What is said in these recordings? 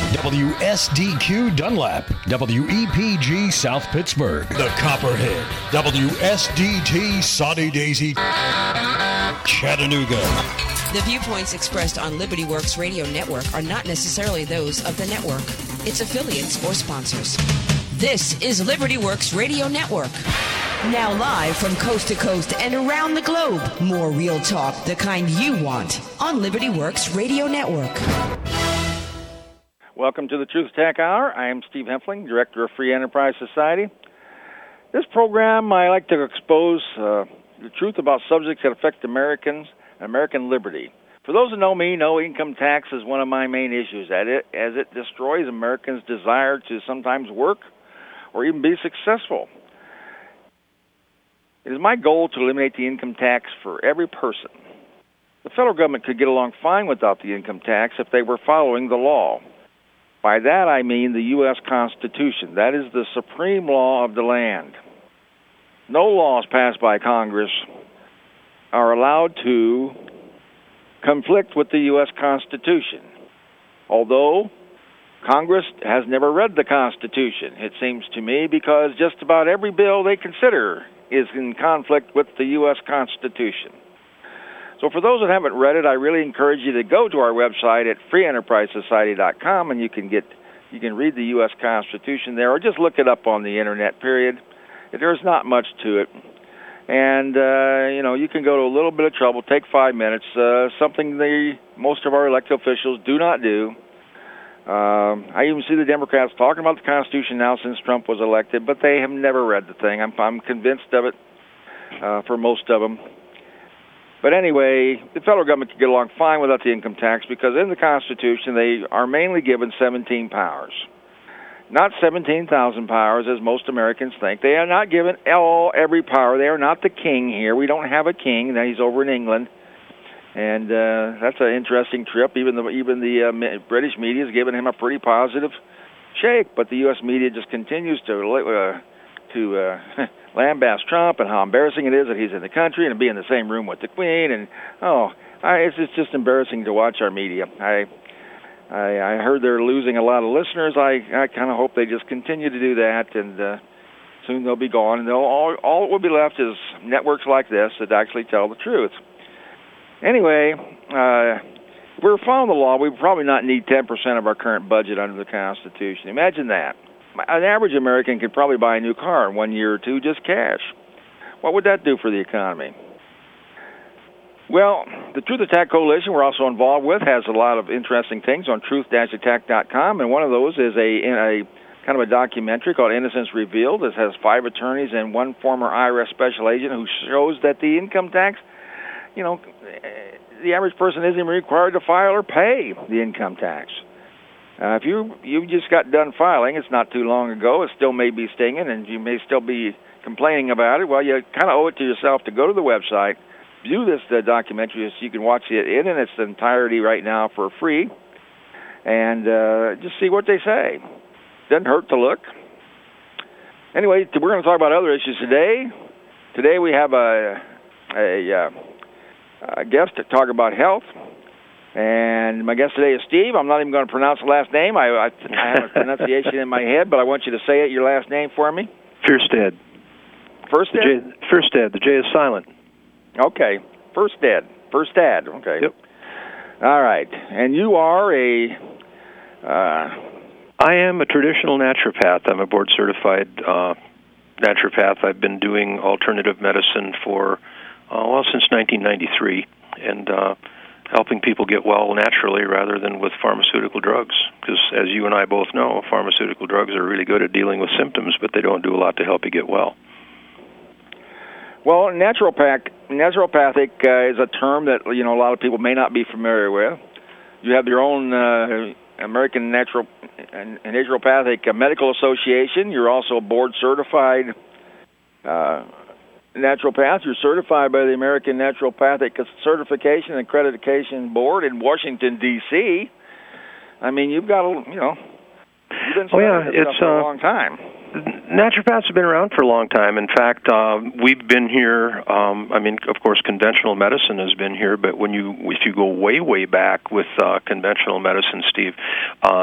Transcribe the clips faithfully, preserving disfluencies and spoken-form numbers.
W S D Q Dunlap, W E P G South Pittsburgh, The Copperhead, W S D T Soddy Daisy, Chattanooga. The viewpoints expressed on Liberty Works Radio Network are not necessarily those of the network, its affiliates, or sponsors. This is Liberty Works Radio Network. Now live from coast to coast and around the globe. More real talk, the kind you want, on Liberty Works Radio Network. Welcome to the Truth Attack Hour. I am Steve Hempfling, Director of Free Enterprise Society. This program, I like to expose uh, the truth about subjects that affect Americans and American liberty. For those who know me, know income tax is one of my main issues, at it, as it destroys Americans' desire to sometimes work or even be successful. It is my goal to eliminate the income tax for every person. The federal government could get along fine without the income tax if they were following the law. By that I mean the U S Constitution. That is the supreme law of the land. No laws passed by Congress are allowed to conflict with the U S Constitution. Although Congress has never read the Constitution, it seems to me, because just about every bill they consider is in conflict with the U S Constitution. So for those that haven't read it, I really encourage you to go to our website at free enterprise society dot com, and you can get you can read the U S Constitution there, or just look it up on the internet, period. There's not much to it. And, uh, you know, you can go to a little bit of trouble, take five minutes, uh, something they, most of our elected officials do not do. Um, I even see the Democrats talking about the Constitution now since Trump was elected, but they have never read the thing. I'm, I'm convinced of it uh, for most of them. But anyway, the federal government can get along fine without the income tax because in the Constitution they are mainly given seventeen powers. Not seventeen thousand powers, as most Americans think. They are not given all every power. They are not the king here. We don't have a king. He's over in England. And uh, that's an interesting trip. Even the even the uh, British media has given him a pretty positive shake, but the U S media just continues to uh, to uh, lambaste Trump and how embarrassing it is that he's in the country and to be in the same room with the Queen. And oh, I, it's, it's just embarrassing to watch our media. I I, I heard they're losing a lot of listeners. I I kind of hope they just continue to do that, and uh, soon they'll be gone. And they'll, all all that will be left is networks like this that actually tell the truth. Anyway, uh, if we were following the law, we would probably not need ten percent of our current budget under the Constitution. Imagine that. An average American could probably buy a new car in one year or two, just cash. What would that do for the economy? Well, the Truth Attack Coalition we're also involved with has a lot of interesting things on truth dash attack dot com, and one of those is a, a kind of a documentary called Innocence Revealed. It has five attorneys and one former I R S special agent who shows that the income tax, you know, the average person isn't even required to file or pay the income tax. Uh, if you you just got done filing, it's not too long ago, it still may be stinging, and you may still be complaining about it. Well, you kind of owe it to yourself to go to the website, view this uh, documentary so you can watch it in its entirety right now for free, and uh, just see what they say. Doesn't hurt to look. Anyway, we're going to talk about other issues today. Today we have a, a, uh, a guest to talk about health. And my guest today is Steve. I'm not even going to pronounce the last name. I, I, I have a pronunciation in my head, but I want you to say it, your last name for me. Fierstead. Fierstead? Fierstead. The J is silent. Okay. Fierstead. Fierstead. Okay. Yep. All right. And you are a... Uh, I am a traditional naturopath. I'm a board-certified uh, naturopath. I've been doing alternative medicine for, uh, well, since nineteen ninety-three. And... Uh, helping people get well naturally rather than with pharmaceutical drugs. Because as you and I both know, pharmaceutical drugs are really good at dealing with symptoms, but they don't do a lot to help you get well. Well, naturopath, naturopathic uh, is a term that, you know, a lot of people may not be familiar with. You have your own uh, American Natural and Naturopathic Medical Association. You're also a board-certified uh naturopath. You're certified by the American Naturopathic Certification and Accreditation Board in Washington, D C I mean, you've got, a, you know, you've been oh, yeah, it's, for uh, a long time. Naturopaths have been around for a long time. In fact, uh, we've been here, um, I mean, of course, conventional medicine has been here, but when you, if you go way, way back with uh, conventional medicine, Steve, uh,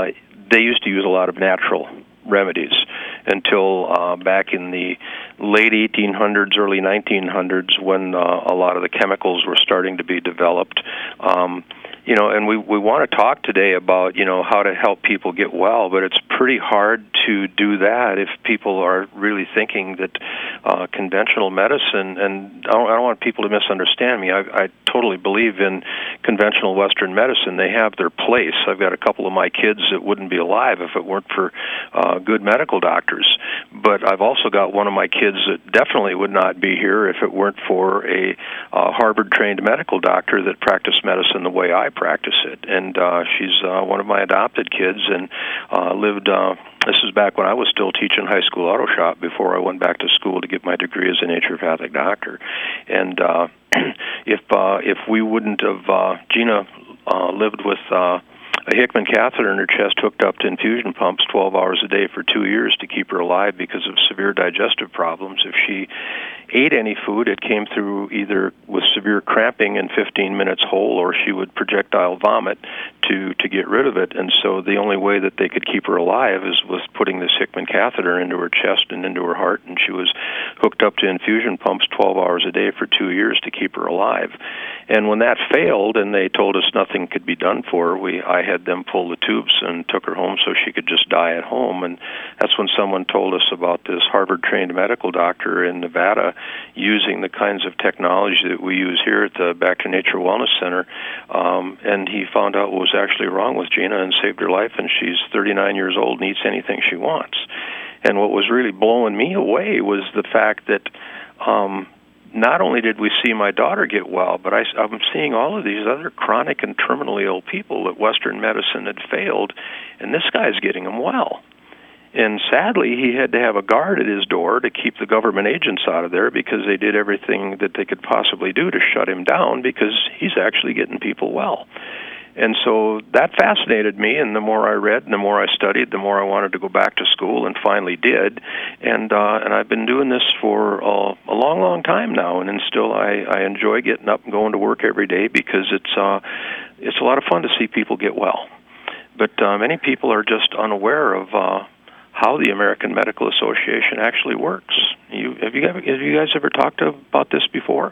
they used to use a lot of natural remedies until uh, back in the late eighteen hundreds, early nineteen hundreds, when uh, a lot of the chemicals were starting to be developed. Um, you know, and we, we want to talk today about, you know, how to help people get well, but it's pretty hard to do that if people are really thinking that uh, conventional medicine, and I don't, I don't want people to misunderstand me, I, I totally believe in conventional Western medicine. They have their place. I've got a couple of my kids that wouldn't be alive if it weren't for uh, good medical doctors, but I've also got one of my kids that definitely would not be here if it weren't for a uh, Harvard-trained medical doctor that practiced medicine the way I practice it. And uh, she's uh, one of my adopted kids, and uh, lived, uh, this is back when I was still teaching high school auto shop before I went back to school to get my degree as a naturopathic doctor. And uh, if uh, if we wouldn't have, uh, Gina uh, lived with uh, a Hickman catheter in her chest hooked up to infusion pumps twelve hours a day for two years to keep her alive because of severe digestive problems. If she ate any food, it came through either with severe cramping in fifteen minutes whole, or she would projectile vomit to, to get rid of it. And so the only way that they could keep her alive is with putting this Hickman catheter into her chest and into her heart, and she was hooked up to infusion pumps twelve hours a day for two years to keep her alive. And when that failed and they told us nothing could be done for her, we I had them pull the tubes and took her home so she could just die at home. And that's when someone told us about this Harvard-trained medical doctor in Nevada using the kinds of technology that we use here at the Back to Nature Wellness Center. Um, and he found out what was actually wrong with Gina and saved her life, and she's thirty-nine years old and eats anything she wants. And what was really blowing me away was the fact that um, not only did we see my daughter get well, but I, I'm seeing all of these other chronic and terminally ill people that Western medicine had failed, and this guy's getting them well. And sadly, he had to have a guard at his door to keep the government agents out of there because they did everything that they could possibly do to shut him down because he's actually getting people well. And so that fascinated me, and the more I read and the more I studied, the more I wanted to go back to school, and finally did. And uh, and I've been doing this for uh, a long, long time now, and then still I, I enjoy getting up and going to work every day because it's uh, it's a lot of fun to see people get well. But uh, many people are just unaware of uh, how the American Medical Association actually works. You, have you have you guys ever talked about this before?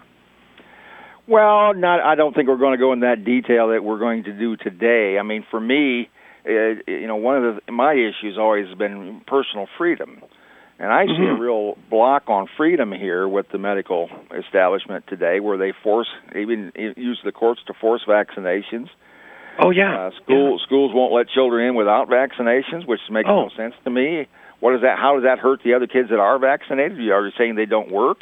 Well, not. I don't think we're going to go in that detail that we're going to do today. I mean, for me, uh, you know, one of the, my issues always has been personal freedom, and I mm-hmm. see a real block on freedom here with the medical establishment today, where they force, even use the courts to force vaccinations. Oh yeah, uh, school yeah. schools won't let children in without vaccinations, which makes oh. no sense to me. What is that? How does that hurt the other kids that are vaccinated? Are you saying they don't work?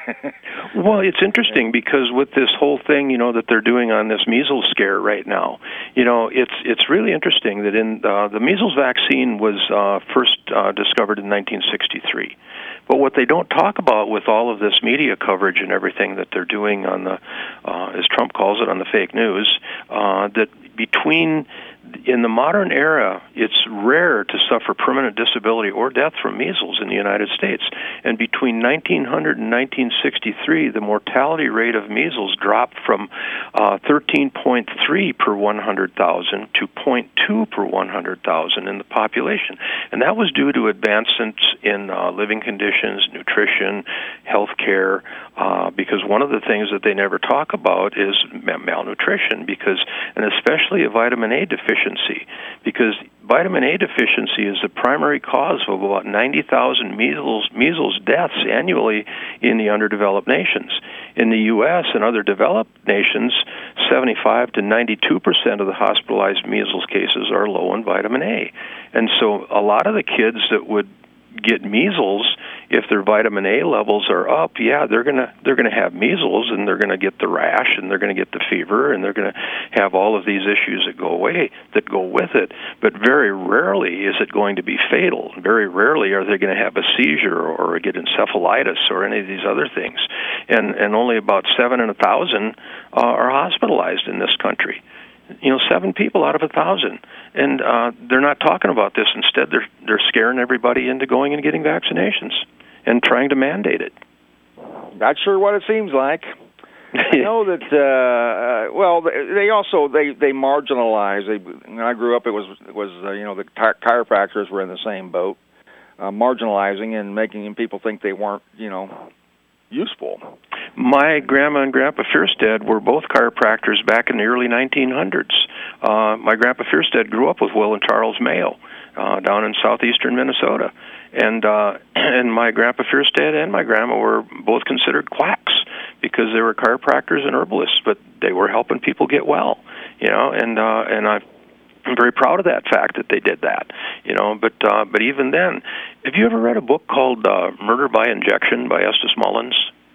Well, it's interesting because with this whole thing, you know, that they're doing on this measles scare right now, you know, it's it's really interesting that in uh, the measles vaccine was uh, first uh, discovered in nineteen sixty-three. But what they don't talk about with all of this media coverage and everything that they're doing on the, uh, as Trump calls it, on the fake news, uh, that between in the modern era, it's rare to suffer permanent disability or death from measles in the United States. And between nineteen hundred and nineteen sixty-three, the mortality rate of measles dropped from uh, thirteen point three per one hundred thousand to zero point two per one hundred thousand in the population. And that was due to advancements in uh, living conditions, nutrition, health care, uh, because one of the things that they never talk about is malnutrition, because, and especially a vitamin A deficiency, because vitamin A deficiency is the primary cause of about ninety thousand measles measles deaths annually in the underdeveloped nations. In the U S and other developed nations, seventy-five to ninety-two percent of the hospitalized measles cases are low in vitamin A. And so a lot of the kids that would get measles, if their vitamin A levels are up, yeah, they're gonna they're gonna have measles, and they're gonna get the rash, and they're gonna get the fever, and they're gonna have all of these issues that go away that go with it. But very rarely is it going to be fatal. Very rarely are they going to have a seizure or get encephalitis or any of these other things. And and only about seven in a thousand uh, are hospitalized in this country. You know, seven people out of a thousand, and uh, they're not talking about this. Instead, they're they're scaring everybody into going and getting vaccinations and trying to mandate it. That's sure what it seems like. I know that. Uh, well, they also they they marginalize. They, when I grew up, it was was uh, you know the chiropractors were in the same boat, uh, marginalizing and making people think they weren't you know useful. My grandma and Grandpa Fierstead were both chiropractors back in the early nineteen hundreds. Uh, my Grandpa Fierstead grew up with Will and Charles Mayo uh, down in southeastern Minnesota. And uh, and my Grandpa Fierstead and my grandma were both considered quacks because they were chiropractors and herbalists, but they were helping people get well, you know. And uh, and I, I'm very proud of that fact that they did that, you know. But uh, but even then, have you ever read a book called uh, Murder by Injection by Estes Mullins?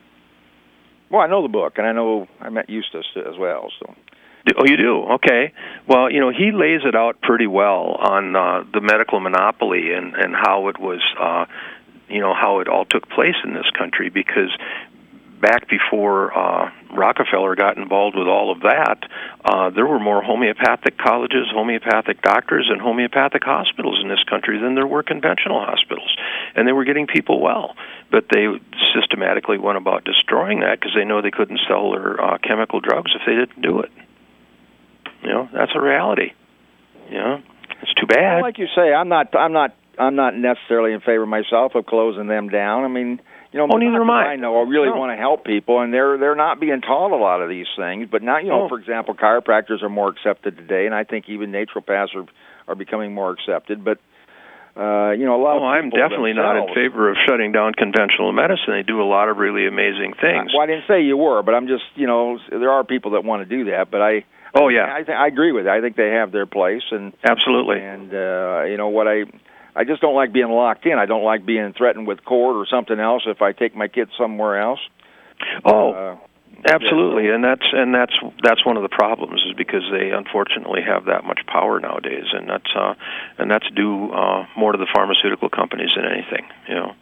Well, I know the book, and I know I met Eustace as well, so. Oh, you do? Okay. Well, you know, he lays it out pretty well on uh, the medical monopoly and, and how it was, uh, you know, how it all took place in this country, because back before uh, Rockefeller got involved with all of that, uh, there were more homeopathic colleges, homeopathic doctors, and homeopathic hospitals in this country than there were conventional hospitals. And they were getting people well. But they systematically went about destroying that because they know they couldn't sell their uh, chemical drugs if they didn't do it. You know, that's a reality. You know, it's too bad. Well, like you say, I'm not, I'm not, I'm not necessarily in favor myself of closing them down. I mean, you know, oh, neither am I. I know I really no. want to help people, and they're they're not being taught a lot of these things. But now, you know, oh. for example, chiropractors are more accepted today, and I think even naturopaths are are becoming more accepted. But uh, you know, a lot. Oh, of I'm definitely not in favor of shutting down conventional medicine. They do a lot of really amazing things. Well, I didn't say you were, but I'm just, you know, there are people that want to do that, but I. Oh yeah, I, th- I agree with it. I think they have their place, and absolutely. And uh, you know what I, I just don't like being locked in. I don't like being threatened with court or something else if I take my kids somewhere else. Oh, uh, absolutely, and that's and that's that's one of the problems is because they unfortunately have that much power nowadays, and that's uh, and that's due uh, more to the pharmaceutical companies than anything, you know.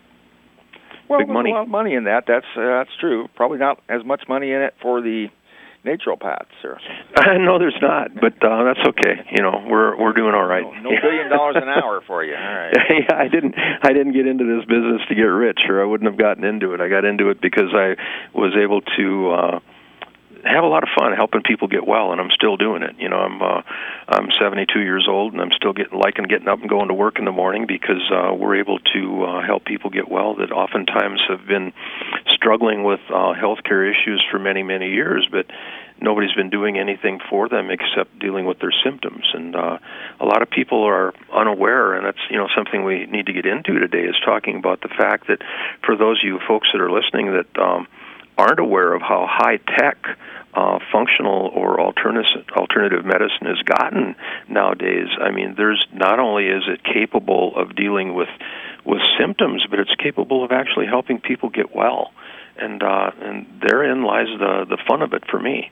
Well, Big there's money. a lot of money in that. That's uh, that's true. Probably not as much money in it for the naturopaths, sir. I know there's not, but uh, that's okay. You know, we're we're doing all right. No, no billion dollars an hour for you. All right. yeah, I didn't I didn't get into this business to get rich, or I wouldn't have gotten into it. I got into it because I was able to uh, have a lot of fun helping people get well, and I'm still doing it. You know, I'm uh, I'm seventy-two years old, and I'm still getting liking getting up and going to work in the morning because uh, we're able to uh, help people get well that oftentimes have been struggling with uh, healthcare issues for many many years, but nobody's been doing anything for them except dealing with their symptoms. And uh, a lot of people are unaware, and that's you know something we need to get into today, is talking about the fact that for those of you folks that are listening that um, aren't aware of how high-tech uh, functional or alternative, alternative medicine has gotten nowadays. I mean, there's not only is it capable of dealing with, with symptoms, but it's capable of actually helping people get well. And uh, and therein lies the, the fun of it for me.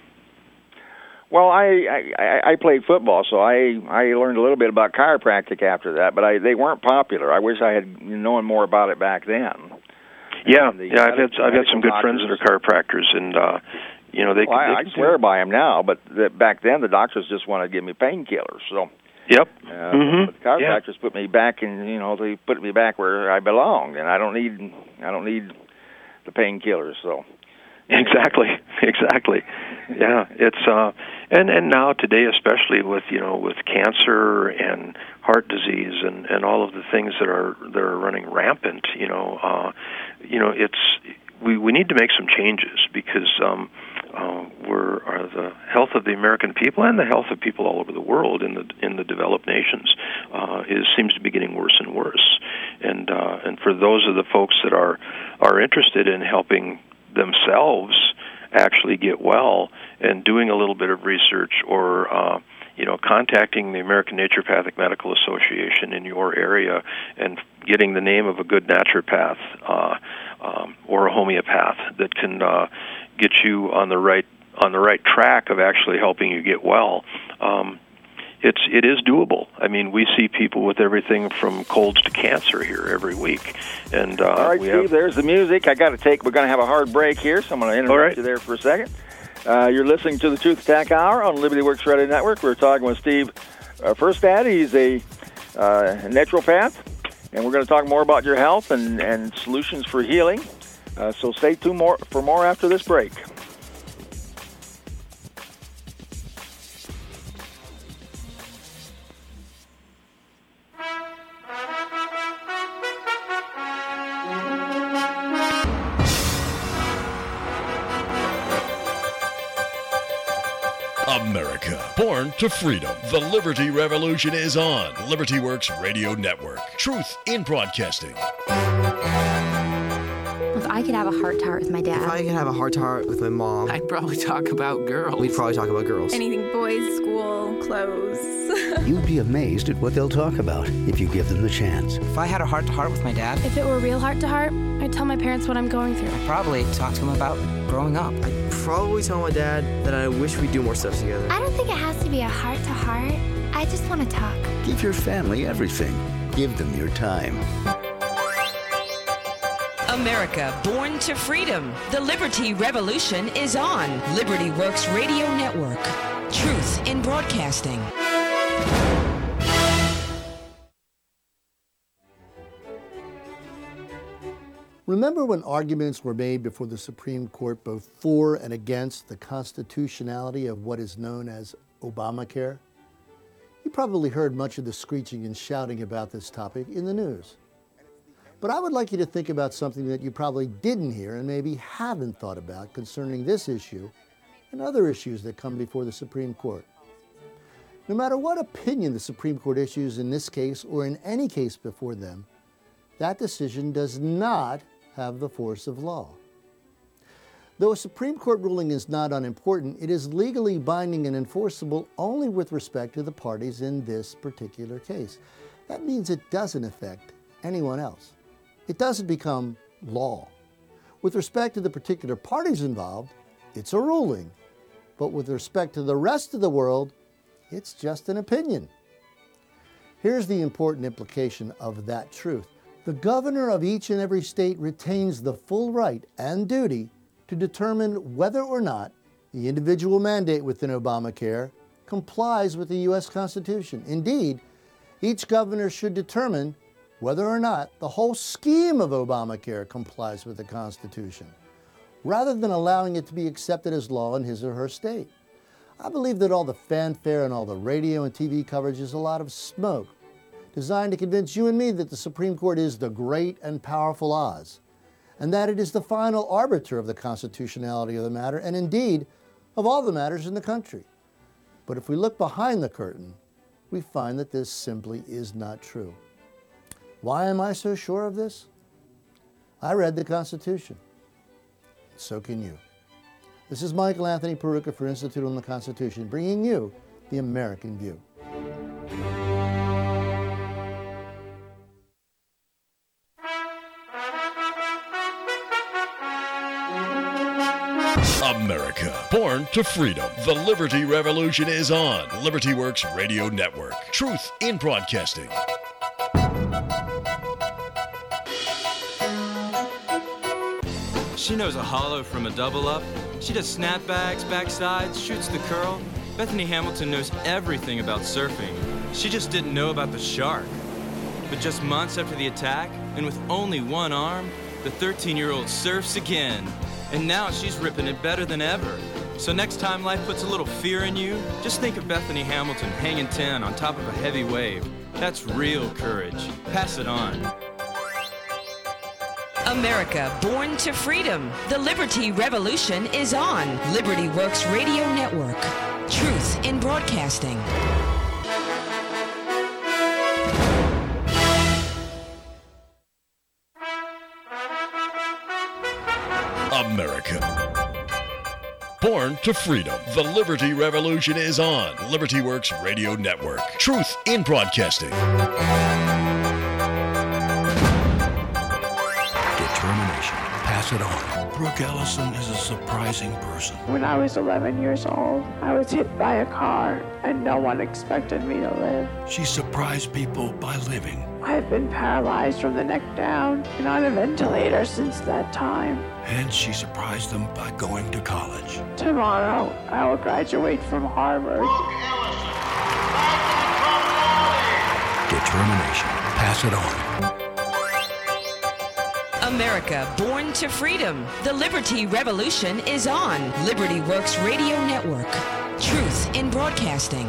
Well, I, I I played football, so I I learned a little bit about chiropractic after that, but I they weren't popular. I wish I had known more about it back then. Yeah, yeah, I've had I've had some good friends that are chiropractors, and uh, you know they. Well, can, I, they I swear by them now, but the, back then the doctors just wanted to give me painkillers. So. Yep. Uh, mm-hmm. But the chiropractors yeah. put me back in, you know, they put me back where I belonged, and I don't need I don't need the painkillers. So. Exactly, exactly. Yeah, it's uh, and and now today, especially with you know with cancer and heart disease and, and all of the things that are that are running rampant, you know, uh, you know, it's we, we need to make some changes because um, uh, we're uh, the health of the American people and the health of people all over the world in the in the developed nations uh, is seems to be getting worse and worse, and uh, and for those of the folks that are are interested in helping themselves actually get well and doing a little bit of research or uh, you know contacting the American Naturopathic Medical Association in your area and getting the name of a good naturopath uh, um, or a homeopath that can uh, get you on the right on the right track of actually helping you get well. Um, It's it is doable. I mean, we see people with everything from colds to cancer here every week. And uh, all right, we Steve, have... there's the music. I got to take. We're going to have a hard break here, so I'm going to interrupt right. you there for a second. Uh, you're listening to the Truth Attack Hour on Liberty Works Radio Network. We're talking with Steve uh, Fierstead. He's a uh, naturopath, and we're going to talk more about your health and, and solutions for healing. Uh, so stay tuned more for more after this break. Born to Freedom. The Liberty Revolution is on Liberty Works Radio Network. Truth in Broadcasting. If I could have a heart-to-heart with my dad. If I could have a heart-to-heart with my mom. I'd probably talk about girls. We'd probably talk about girls. Anything boys, school, clothes. You'd be amazed at what they'll talk about if you give them the chance. If I had a heart-to-heart with my dad. If it were real heart-to-heart, I'd tell my parents what I'm going through. I'd probably talk to him about growing up. I'd probably tell my dad that I wish we'd do more stuff together. I don't think it has to be a heart-to-heart. I just want to talk. Give your family everything. Give them your time. America, born to freedom. The Liberty Revolution is on Liberty Works Radio Network. Truth in Broadcasting. Remember when arguments were made before the Supreme Court both for and against the constitutionality of what is known as Obamacare? You probably heard much of the screeching and shouting about this topic in the news. But I would like you to think about something that you probably didn't hear and maybe haven't thought about concerning this issue and other issues that come before the Supreme Court. No matter what opinion the Supreme Court issues in this case or in any case before them, that decision does not have the force of law. Though a Supreme Court ruling is not unimportant, it is legally binding and enforceable only with respect to the parties in this particular case. That means it doesn't affect anyone else. It doesn't become law. With respect to the particular parties involved, it's a ruling. But with respect to the rest of the world, it's just an opinion. Here's the important implication of that truth. The governor of each and every state retains the full right and duty to determine whether or not the individual mandate within Obamacare complies with the U S Constitution. Indeed, each governor should determine whether or not the whole scheme of Obamacare complies with the Constitution, rather than allowing it to be accepted as law in his or her state. I believe that all the fanfare and all the radio and T V coverage is a lot of smoke, designed to convince you and me that the Supreme Court is the great and powerful Oz, and that it is the final arbiter of the constitutionality of the matter, and indeed, of all the matters in the country. But if we look behind the curtain, we find that this simply is not true. Why am I so sure of this? I read the Constitution. So can you. This is Michael Anthony Peruka for Institute on the Constitution, bringing you the American View. America, born to freedom. The Liberty Revolution is on Liberty Works Radio Network. Truth in Broadcasting. She knows a hollow from a double up. She does snapbacks, backsides, shoots the curl. Bethany Hamilton knows everything about surfing. She just didn't know about the shark. But just months after the attack, and with only one arm, the thirteen-year-old surfs again. And now she's ripping it better than ever. So next time life puts a little fear in you, just think of Bethany Hamilton hanging ten on top of a heavy wave. That's real courage. Pass it on. America, born to freedom. The Liberty Revolution is on Liberty Works Radio Network. Truth in Broadcasting. America, born to freedom. The Liberty Revolution is on Liberty Works Radio Network. Truth in Broadcasting. Determination. Pass it on. Brooke Ellison is a surprising person. When I was eleven years old, I was hit by a car, and no one expected me to live. She surprised people by living. I've been paralyzed from the neck down and on a ventilator since that time. And she surprised them by going to college. Tomorrow, I will graduate from Harvard. Determination. Pass it on. America, born to freedom. The Liberty Revolution is on Liberty Works Radio Network. Truth in Broadcasting.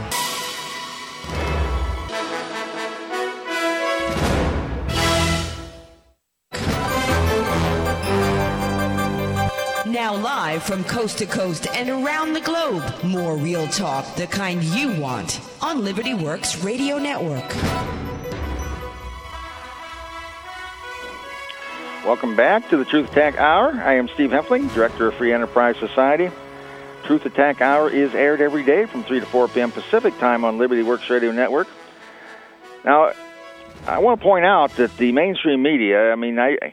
Now live from coast to coast and around the globe, more real talk, the kind you want, on Liberty Works Radio Network. Welcome back to the Truth Attack Hour. I am Steve Heffling, Director of Free Enterprise Society. Truth Attack Hour is aired every day from three to four p.m. Pacific Time on Liberty Works Radio Network. Now, I want to point out that the mainstream media, I mean, I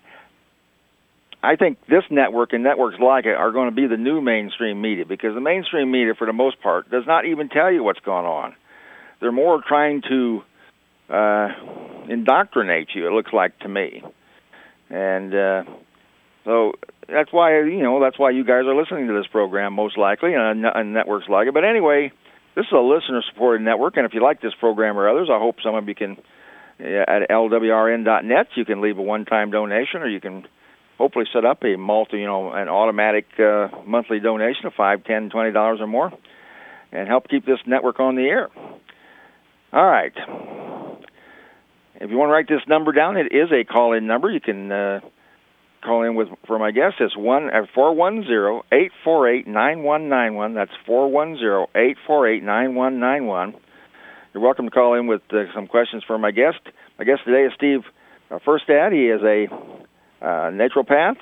I think this network and networks like it are going to be the new mainstream media, because the mainstream media, for the most part, does not even tell you what's going on. They're more trying to uh, indoctrinate you, it looks like to me. And uh, so that's why, you know, that's why you guys are listening to this program, most likely, and, and networks like it. But anyway, this is a listener-supported network, and if you like this program or others, I hope some of you can, uh, at L W R N dot net, you can leave a one-time donation, or you can hopefully set up a multi, you know, an automatic uh, monthly donation of five, ten, twenty dollars or more, and help keep this network on the air. All right. If you want to write this number down, it is a call-in number. You can uh, call in with for my guest. It's one at four one zero, eight four eight, nine one nine one. That's four one zero, eight four eight, nine one nine one. You're welcome to call in with uh, some questions for my guest. My guest today is Steve uh, Furstad. He is a uh, naturopath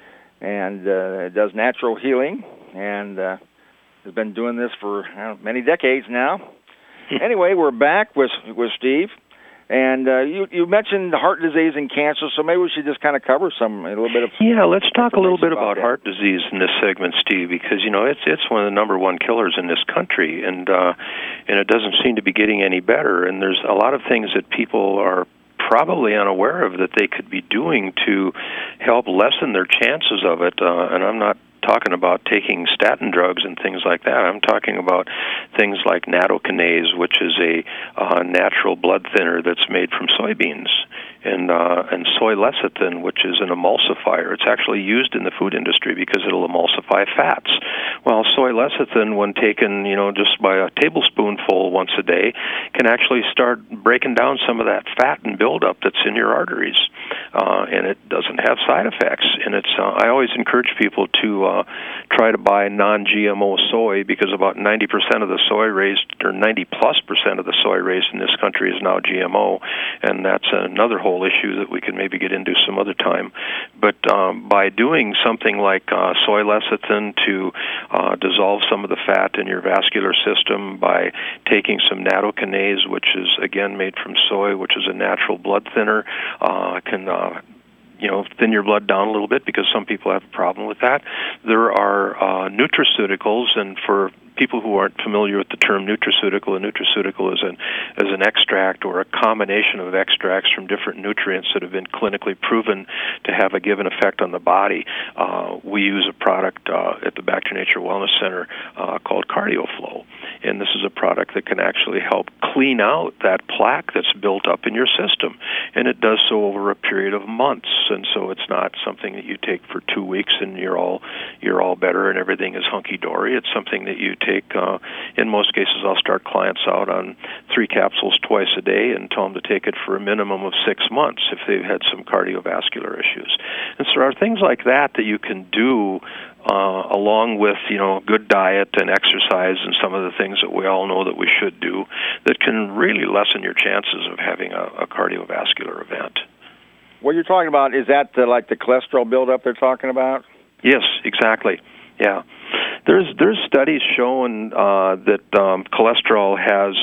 and uh, does natural healing, and uh, has been doing this for uh, many decades now. Anyway, we're back with with Steve. And uh, you you mentioned heart disease and cancer, so maybe we should just kind of cover some a little bit of. Yeah, let's talk a little bit about, about heart disease in this segment, Steve, because you know it's it's one of the number one killers in this country, and uh, and it doesn't seem to be getting any better. And there's a lot of things that people are probably unaware of that they could be doing to help lessen their chances of it. Uh, and I'm not talking about taking statin drugs and things like that. I'm talking about things like nattokinase, which is a uh, natural blood thinner that's made from soybeans, and uh, and soy lecithin, which is an emulsifier. It's actually used in the food industry because it'll emulsify fats. Well, soy lecithin, when taken, you know, just by a tablespoonful once a day, can actually start breaking down some of that fat and buildup that's in your arteries, uh, and it doesn't have side effects. And it's uh, I always encourage people to uh, try to buy non-G M O soy, because about ninety percent of the soy raised, or ninety plus percent of the soy raised in this country is now G M O, and that's another whole issue that we can maybe get into some other time. But um, by doing something like uh, soy lecithin to uh, dissolve some of the fat in your vascular system, by taking some nattokinase, which is again made from soy, which is a natural blood thinner, uh, can uh, you know, thin your blood down a little bit, because some people have a problem with that. There are uh, nutraceuticals, and for people who aren't familiar with the term nutraceutical, a nutraceutical is an is an extract or a combination of extracts from different nutrients that have been clinically proven to have a given effect on the body. Uh, we use a product uh, at the Back to Nature Wellness Center uh, called CardioFlow, and this is a product that can actually help clean out that plaque that's built up in your system, and it does so over a period of months. And so it's not something that you take for two weeks and you're all you're all better and everything is hunky-dory. It's something that you take, uh, in most cases, I'll start clients out on three capsules twice a day and tell them to take it for a minimum of six months if they've had some cardiovascular issues. And so there are things like that that you can do uh, along with, you know, good diet and exercise and some of the things that we all know that we should do that can really lessen your chances of having a, a cardiovascular event. What you're talking about, is that the, like the cholesterol buildup they're talking about? Yes, exactly. Yeah. There's there's studies showing uh, that um, cholesterol has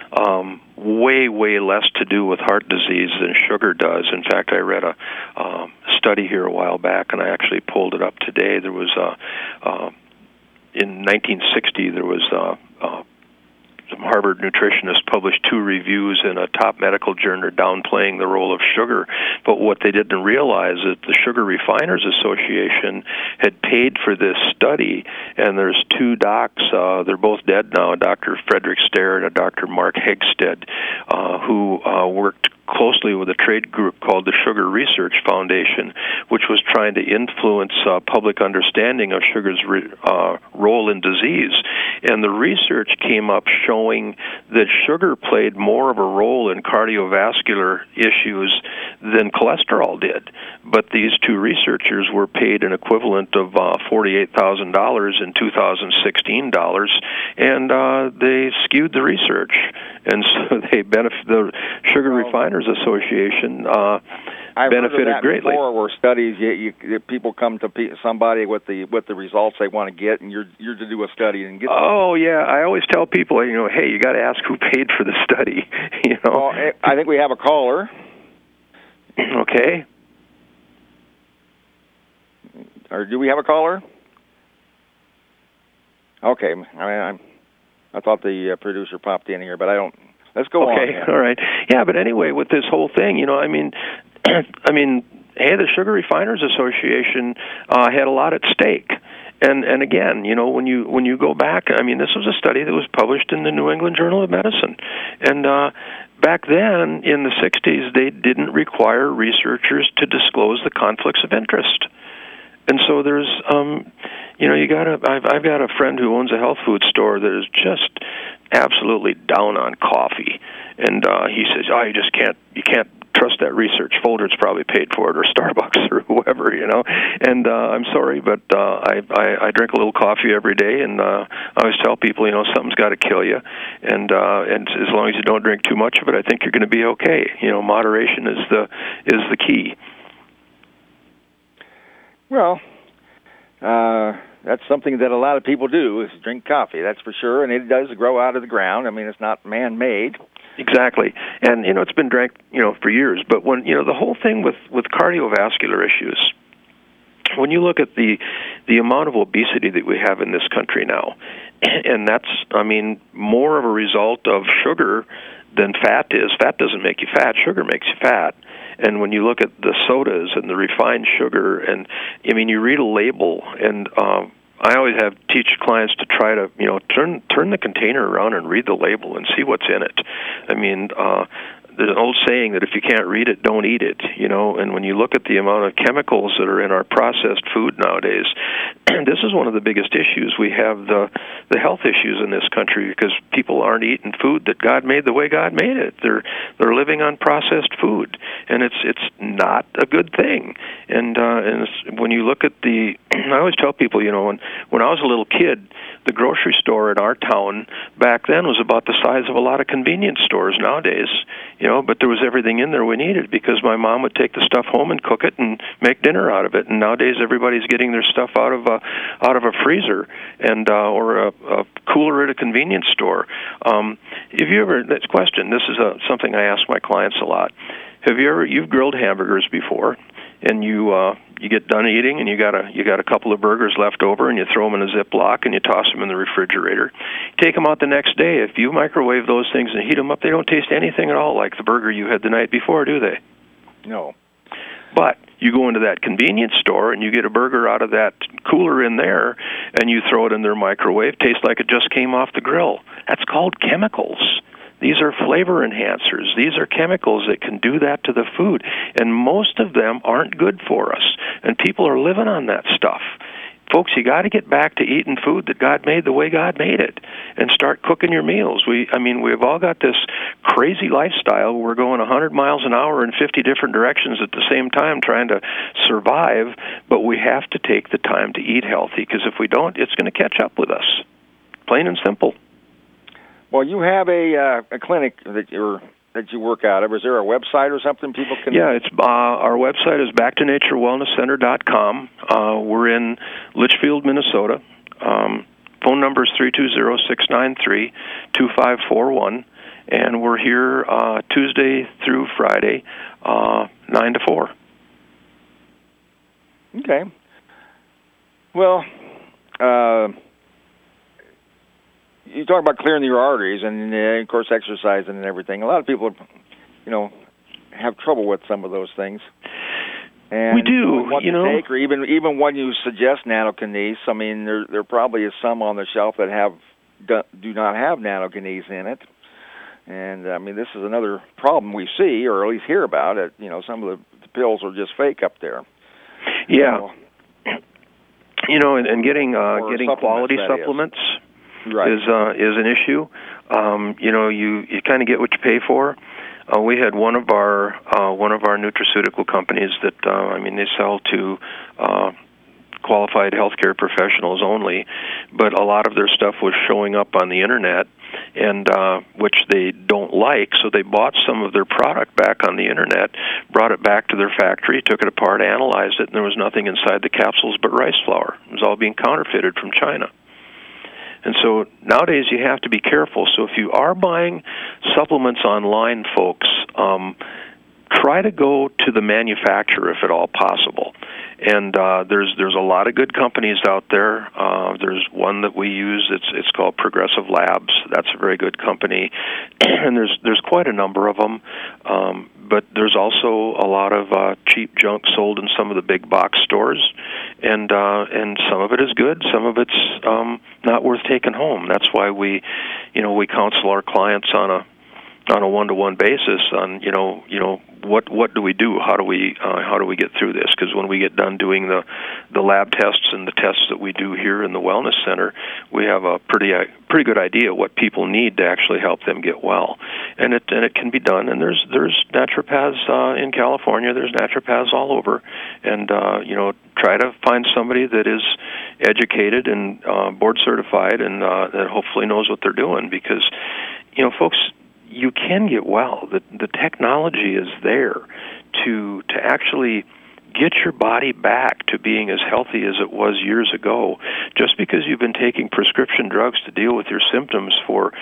um, way, way less to do with heart disease than sugar does. In fact, I read a um, study here a while back, and I actually pulled it up today. There was a, uh, in nineteen sixty, there was a, a some Harvard nutritionists published two reviews in a top medical journal downplaying the role of sugar. But what they didn't realize is that the Sugar Refiners Association had paid for this study, and there's two docs, uh, they're both dead now, Doctor Frederick Stair and a Doctor Mark Hegstead, uh, who uh, worked closely with a trade group called the Sugar Research Foundation, which was trying to influence uh, public understanding of sugar's re- uh, role in disease. And the research came up showing showing that sugar played more of a role in cardiovascular issues than cholesterol did. But these two researchers were paid an equivalent of uh, forty-eight thousand dollars in two thousand sixteen dollars, and uh, they skewed the research. And so they benefit the Sugar Refiners Association uh, I've benefited heard of that greatly. Before, where studies, you, you, people come to pe- somebody with the with the results they want to get, and you're you're to do a study and get. Oh yeah, I always tell people, you know, hey, you got to ask who paid for the study. You know. Well, I think we have a caller. Okay. Or do we have a caller? Okay, I I, I thought the uh, producer popped in here, but I don't. Let's go okay, on. Okay, all right. Yeah, but anyway, with this whole thing, you know, I mean, I mean, hey, the Sugar Refiners Association uh, had a lot at stake. And and again, you know, when you when you go back, I mean, this was a study that was published in the New England Journal of Medicine, and uh, back then in the sixties, they didn't require researchers to disclose the conflicts of interest. And so there's, um, you know, you got to. I've I've got a friend who owns a health food store that is just absolutely down on coffee, and uh, he says, "Oh, you just can't, you can't trust that research. Folgers probably paid for it, or Starbucks, or whoever, you know." And uh, I'm sorry, but uh, I, I I drink a little coffee every day, and uh, I always tell people, you know, something's got to kill you, and uh, and as long as you don't drink too much of it, I think you're going to be okay. You know, moderation is the is the key. Well, uh, that's something that a lot of people do, is drink coffee, that's for sure, and it does grow out of the ground. I mean, it's not man-made. Exactly. And, you know, it's been drank, you know, for years. But when, you know, the whole thing with, with cardiovascular issues, when you look at the the amount of obesity that we have in this country now, and that's, I mean, more of a result of sugar than fat is. Fat doesn't make you fat. Sugar makes you fat. And when you look at the sodas and the refined sugar, and I mean, you read a label, and um, I always have teach clients to try to, you know, turn turn the container around and read the label and see what's in it. I mean, uh, there's an old saying that if you can't read it, don't eat it, you know, and when you look at the amount of chemicals that are in our processed food nowadays, this is one of the biggest issues. We have the the health issues in this country because people aren't eating food that God made the way God made it. They're they're living on processed food, and it's it's not a good thing. And uh, and it's, when you look at the, I always tell people, you know, when when I was a little kid, the grocery store in our town back then was about the size of a lot of convenience stores nowadays, you know, but there was everything in there we needed because my mom would take the stuff home and cook it and make dinner out of it. And nowadays everybody's getting their stuff out of a out of a freezer and uh, or a, a cooler at a convenience store. Um, have you ever? This question. This is a, something I ask my clients a lot. Have you ever? You've grilled hamburgers before, and you uh, you get done eating, and you got a you got a couple of burgers left over, and you throw them in a Ziploc, and you toss them in the refrigerator. You take them out the next day. If you microwave those things and heat them up, they don't taste anything at all like the burger you had the night before, do they? No. But you go into that convenience store and you get a burger out of that cooler in there, and you throw it in their microwave. Tastes like it just came off the grill. That's called chemicals. These are flavor enhancers. These are chemicals that can do that to the food. And most of them aren't good for us. And people are living on that stuff. Folks, you got to get back to eating food that God made the way God made it, and start cooking your meals. We, I mean, we've all got this crazy lifestyle. We're going one hundred miles an hour in fifty different directions at the same time trying to survive, but we have to take the time to eat healthy, because if we don't, it's going to catch up with us. Plain and simple. Well, you have a uh, a clinic that you're that you work out of. Is there a website or something people can? Yeah, it's uh, our website is back to nature wellness center dot com. Uh, we're in Litchfield, Minnesota. Um, phone number is three two zero, six nine three, two five four one, and we're here uh, Tuesday through Friday, uh, nine to four. Okay. Well, uh, you talk about clearing your arteries and, uh, of course, exercising and everything. A lot of people, you know, have trouble with some of those things. And we do, what you to know. Take, or even even when you suggest nanokinase, I mean, there there probably is some on the shelf that have do, do not have nanokinase in it. And I mean, this is another problem we see, or at least hear about it. You know, some of the, the pills are just fake up there. Yeah. So, you know, and, and getting uh, getting supplements, quality that supplements. Is. right. is uh, is an issue. Um, you know, you, you kind of get what you pay for. Uh, we had one of our uh, one of our nutraceutical companies that uh, I mean they sell to uh, qualified healthcare professionals only, but a lot of their stuff was showing up on the internet, and uh, which they don't like. So they bought some of their product back on the internet, brought it back to their factory, took it apart, analyzed it, and there was nothing inside the capsules but rice flour. It was all being counterfeited from China. And so nowadays you have to be careful. So if you are buying supplements online, folks, um, try to go to the manufacturer if at all possible. And uh, there's there's a lot of good companies out there. Uh, there's one that we use. It's it's called Progressive Labs. That's a very good company, and there's there's quite a number of them. Um, but there's also a lot of uh, cheap junk sold in some of the big box stores, and uh, and some of it is good. Some of it's um, not worth taking home. That's why we, you know, we counsel our clients on a on a one-to-one basis on you know you know what what do we do, how do we uh, how do we get through this, because when we get done doing the the lab tests and the tests that we do here in the wellness center, we have a pretty uh, pretty good idea what people need to actually help them get well, and it and it can be done. And there's there's naturopaths uh, in California, there's naturopaths all over, and uh, you know try to find somebody that is educated and uh, board certified and uh, that hopefully knows what they're doing, because you know folks, you can get well. The the technology is there to to actually get your body back to being as healthy as it was years ago. Just because you've been taking prescription drugs to deal with your symptoms for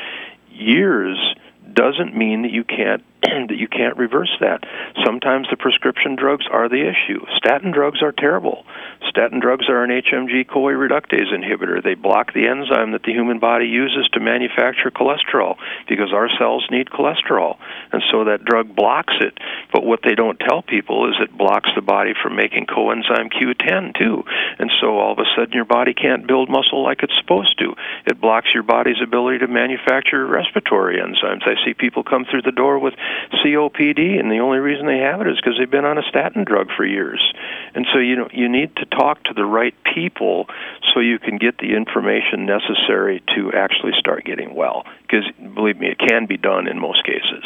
years doesn't mean that you can't that you can't reverse that. Sometimes the prescription drugs are the issue. Statin drugs are terrible. Statin drugs are an H M G-CoA reductase inhibitor. They block the enzyme that the human body uses to manufacture cholesterol, because our cells need cholesterol, and so that drug blocks it. But what they don't tell people is it blocks the body from making coenzyme Q ten too, and so all of a sudden your body can't build muscle like it's supposed to. It blocks your body's ability to manufacture respiratory enzymes. I see people come through the door with C O P D, and the only reason they have it is because they've been on a statin drug for years. And so you know you need to talk to the right people so you can get the information necessary to actually start getting well, because believe me, it can be done in most cases.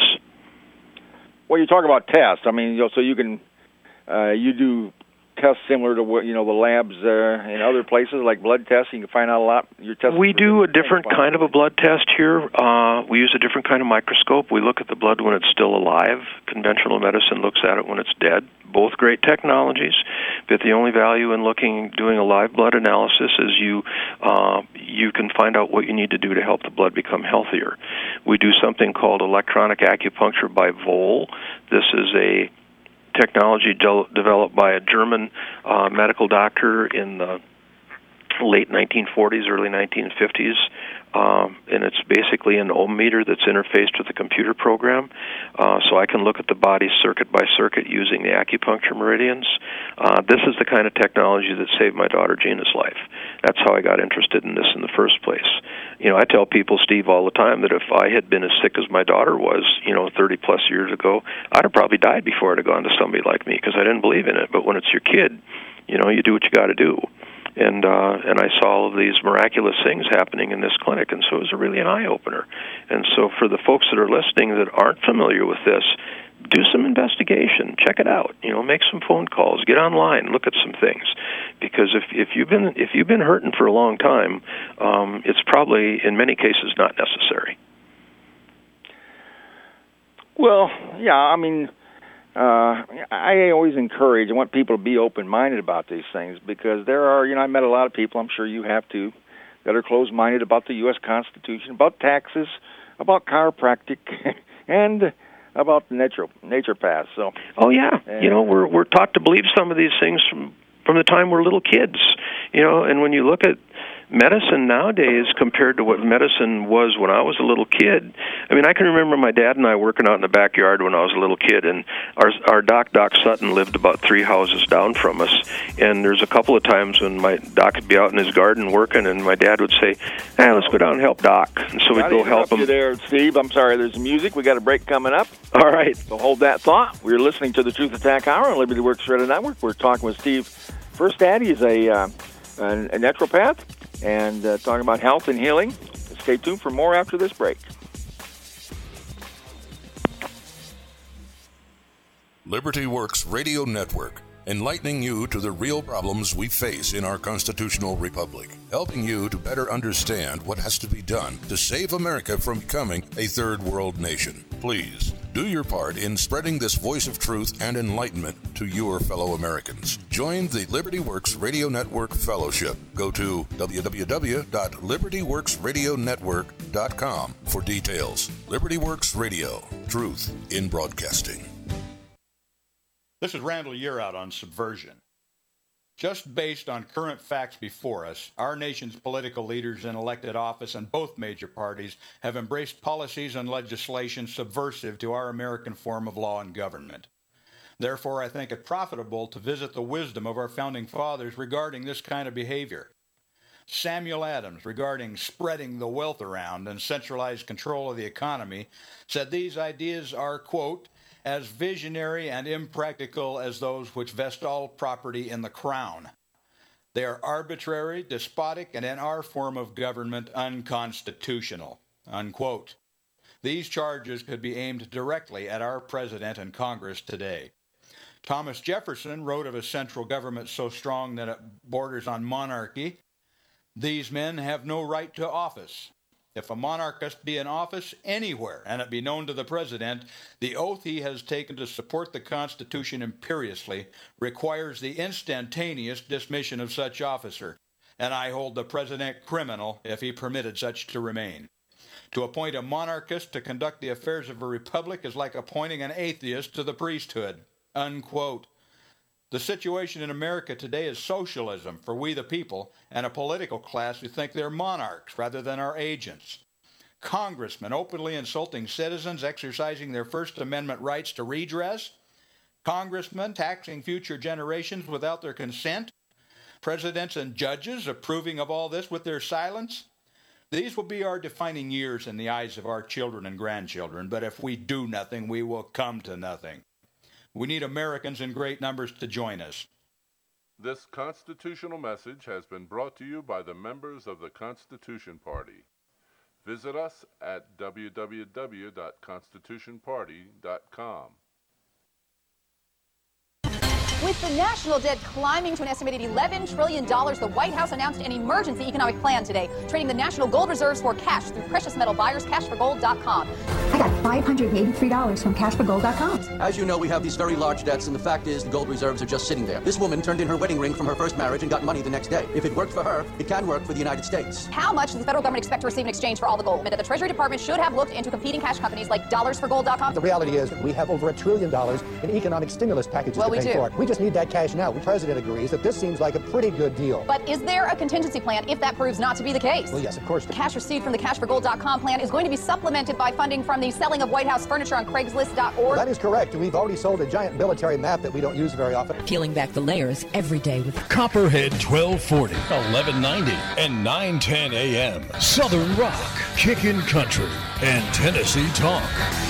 Well, you talk about tests. I mean, you know, so you can uh, you do tests similar to what you know the labs uh, in other places, like blood tests. You can find out a lot. Your tests. We do a different kind of a blood test here. Uh, we use a different kind of microscope. We look at the blood when it's still alive. Conventional medicine looks at it when it's dead. Both great technologies, but the only value in looking, doing a live blood analysis is you uh, you can find out what you need to do to help the blood become healthier. We do something called electronic acupuncture by Vol. This is a technology de- developed by a German uh, medical doctor in the late nineteen forties, early nineteen fifties, um, and it's basically an ohm meter that's interfaced with a computer program, uh, so I can look at the body circuit by circuit using the acupuncture meridians. Uh, this is the kind of technology that saved my daughter Gina's life. That's how I got interested in this in the first place. You know, I tell people, Steve, all the time that if I had been as sick as my daughter was, you know, thirty plus years ago, I'd have probably died before I'd have gone to somebody like me, because I didn't believe in it. But when it's your kid, you know, you do what you got to do. And uh, and I saw all of these miraculous things happening in this clinic, and so it was a really an eye-opener. And so for the folks that are listening that aren't familiar with this, do some investigation, check it out. You know, make some phone calls, get online, look at some things, because if if you've been if you've been hurting for a long time, um, it's probably in many cases not necessary. Well, yeah, I mean. Uh, I always encourage, I want people to be open-minded about these things, because there are, you know, I met a lot of people, I'm sure you have too, that are closed-minded about the U S Constitution, about taxes, about chiropractic, and about nature, naturopaths. So, oh yeah, uh, you know, we're we're taught to believe some of these things from from the time we're little kids, you know, and when you look at medicine nowadays compared to what medicine was when I was a little kid. I mean, I can remember my dad and I working out in the backyard when I was a little kid, and our our doc, Doc Sutton, lived about three houses down from us, and there's a couple of times when my doc would be out in his garden working, and my dad would say, hey, let's go down and help Doc. And so we'd go help him. You there, Steve. I'm sorry, there's music. We got a break coming up. All right. So hold that thought. We're listening to the Truth Attack Hour on Liberty Works Radio Network. We're talking with Steve Furstad. He's a, uh, a naturopath, and uh, talking about health and healing. Stay tuned for more after this break. Liberty Works Radio Network, enlightening you to the real problems we face in our constitutional republic, helping you to better understand what has to be done to save America from becoming a third world nation. Please, do your part in spreading this voice of truth and enlightenment to your fellow Americans. Join the Liberty Works Radio Network Fellowship. Go to w w w dot liberty works radio network dot com for details. Liberty Works Radio, truth in broadcasting. This is Randall Yearout on Subversion. Just based on current facts before us, our nation's political leaders in elected office in both major parties have embraced policies and legislation subversive to our American form of law and government. Therefore, I think it profitable to visit the wisdom of our founding fathers regarding this kind of behavior. Samuel Adams, regarding spreading the wealth around and centralized control of the economy, said these ideas are, quote, as visionary and impractical as those which vest all property in the crown. They are arbitrary, despotic, and in our form of government, unconstitutional, unquote. These charges could be aimed directly at our president and Congress today. Thomas Jefferson wrote of a central government so strong that it borders on monarchy. These men have no right to office. If a monarchist be in office anywhere, and it be known to the president, the oath he has taken to support the Constitution imperiously requires the instantaneous dismission of such officer, and I hold the president criminal if he permitted such to remain. To appoint a monarchist to conduct the affairs of a republic is like appointing an atheist to the priesthood, unquote. The situation in America today is socialism for we the people and a political class who think they're monarchs rather than our agents. Congressmen openly insulting citizens exercising their First Amendment rights to redress. Congressmen taxing future generations without their consent. Presidents and judges approving of all this with their silence. These will be our defining years in the eyes of our children and grandchildren, but if we do nothing, we will come to nothing. We need Americans in great numbers to join us. This constitutional message has been brought to you by the members of the Constitution Party. Visit us at w w w dot constitution party dot com. With the national debt climbing to an estimated eleven trillion dollars, the White House announced an emergency economic plan today, trading the national gold reserves for cash through precious metal buyers, cash for gold dot com. I got five hundred eighty-three dollars from cash for gold dot com. As you know, we have these very large debts, and the fact is the gold reserves are just sitting there. This woman turned in her wedding ring from her first marriage and got money the next day. If it worked for her, it can work for the United States. How much does the federal government expect to receive in exchange for all the gold? That the Treasury Department should have looked into competing cash companies like dollars for gold dot com. The reality is we have over a trillion dollars in economic stimulus packages well, to pay we do. for it. We just need that cash now. The president agrees that this seems like a pretty good deal. But is there a contingency plan if that proves not to be the case? Well, yes, of course. The cash received from the cash for gold dot com plan is going to be supplemented by funding from the selling of White House furniture on Craigslist dot org. Well, that is correct. We've already sold a giant military map that we don't use very often. Peeling back the layers every day with Copperhead twelve forty, eleven ninety, and nine ten a m. Southern Rock, Kickin' Country, and Tennessee Talk.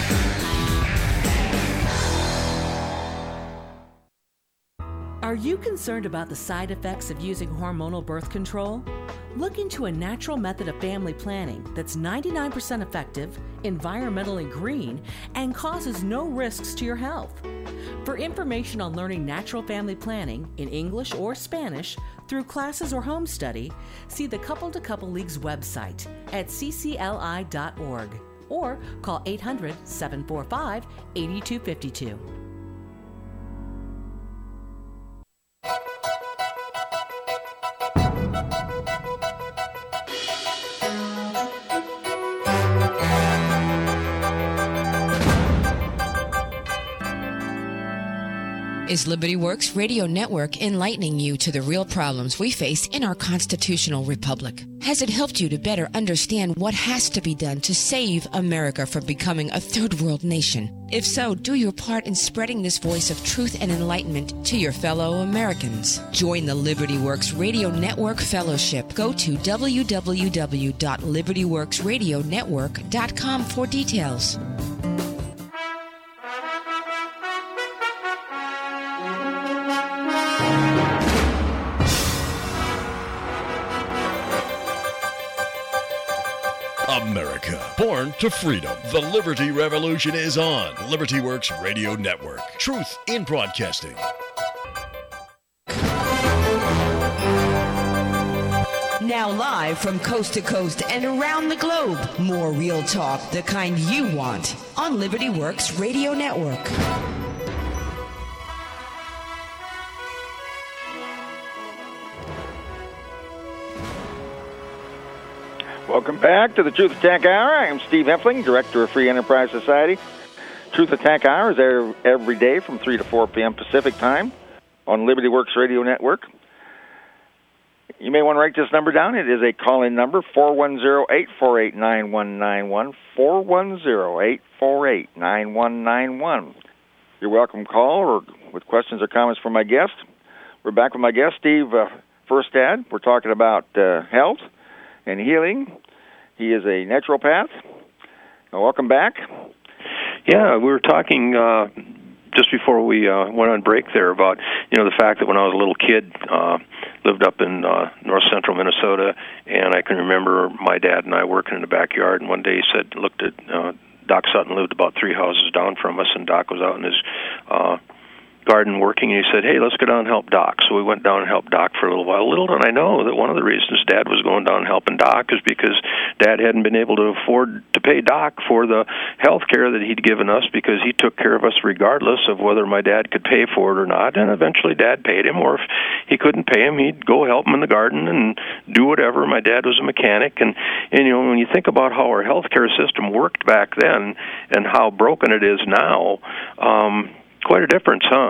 Are you concerned about the side effects of using hormonal birth control? Look into a natural method of family planning that's ninety-nine percent effective, environmentally green, and causes no risks to your health. For information on learning natural family planning in English or Spanish through classes or home study, see the Couple to Couple League's website at c c l i dot org or call eight hundred, seven four five, eight two five two. Is Liberty Works Radio Network enlightening you to the real problems we face in our constitutional republic? Has it helped you to better understand what has to be done to save America from becoming a third world nation? If so, do your part in spreading this voice of truth and enlightenment to your fellow Americans. Join the Liberty Works Radio Network Fellowship. Go to w w w dot liberty works radio network dot com for details. return to freedom. The Liberty Revolution is on Liberty Works Radio Network. Truth in broadcasting. Now live from coast to coast and around the globe, more real talk, the kind you want, on Liberty Works Radio Network. Welcome back to the Truth Attack Hour. I am Steve Heffling, Director of Free Enterprise Society. Truth Attack Hour is there every day from three to four p.m. Pacific Time on Liberty Works Radio Network. You may want to write this number down. It is a call-in number, four one zero, eight four eight, nine one nine one, four one zero, eight four eight, nine one nine one. You're welcome to call or with questions or comments from my guest. We're back with my guest, Steve uh, Furstad. We're talking about uh, health and healing. He is a naturopath. Well, welcome back. Yeah, we were talking uh, just before we uh, went on break there about, you know, the fact that when I was a little kid, uh, lived up in uh, north central Minnesota, and I can remember my dad and I working in the backyard, and one day he said, looked at, uh, Doc Sutton lived about three houses down from us, and Doc was out in his uh, garden working, and he said, hey, let's go down and help Doc. So we went down and helped Doc for a little while. Little did I know that one of the reasons Dad was going down and helping Doc is because Dad hadn't been able to afford to pay Doc for the health care that he'd given us, because he took care of us regardless of whether my dad could pay for it or not. And eventually Dad paid him, or if he couldn't pay him, he'd go help him in the garden and do whatever. My dad was a mechanic. And, and you know, when you think about how our health care system worked back then and how broken it is now, um, quite a difference, huh?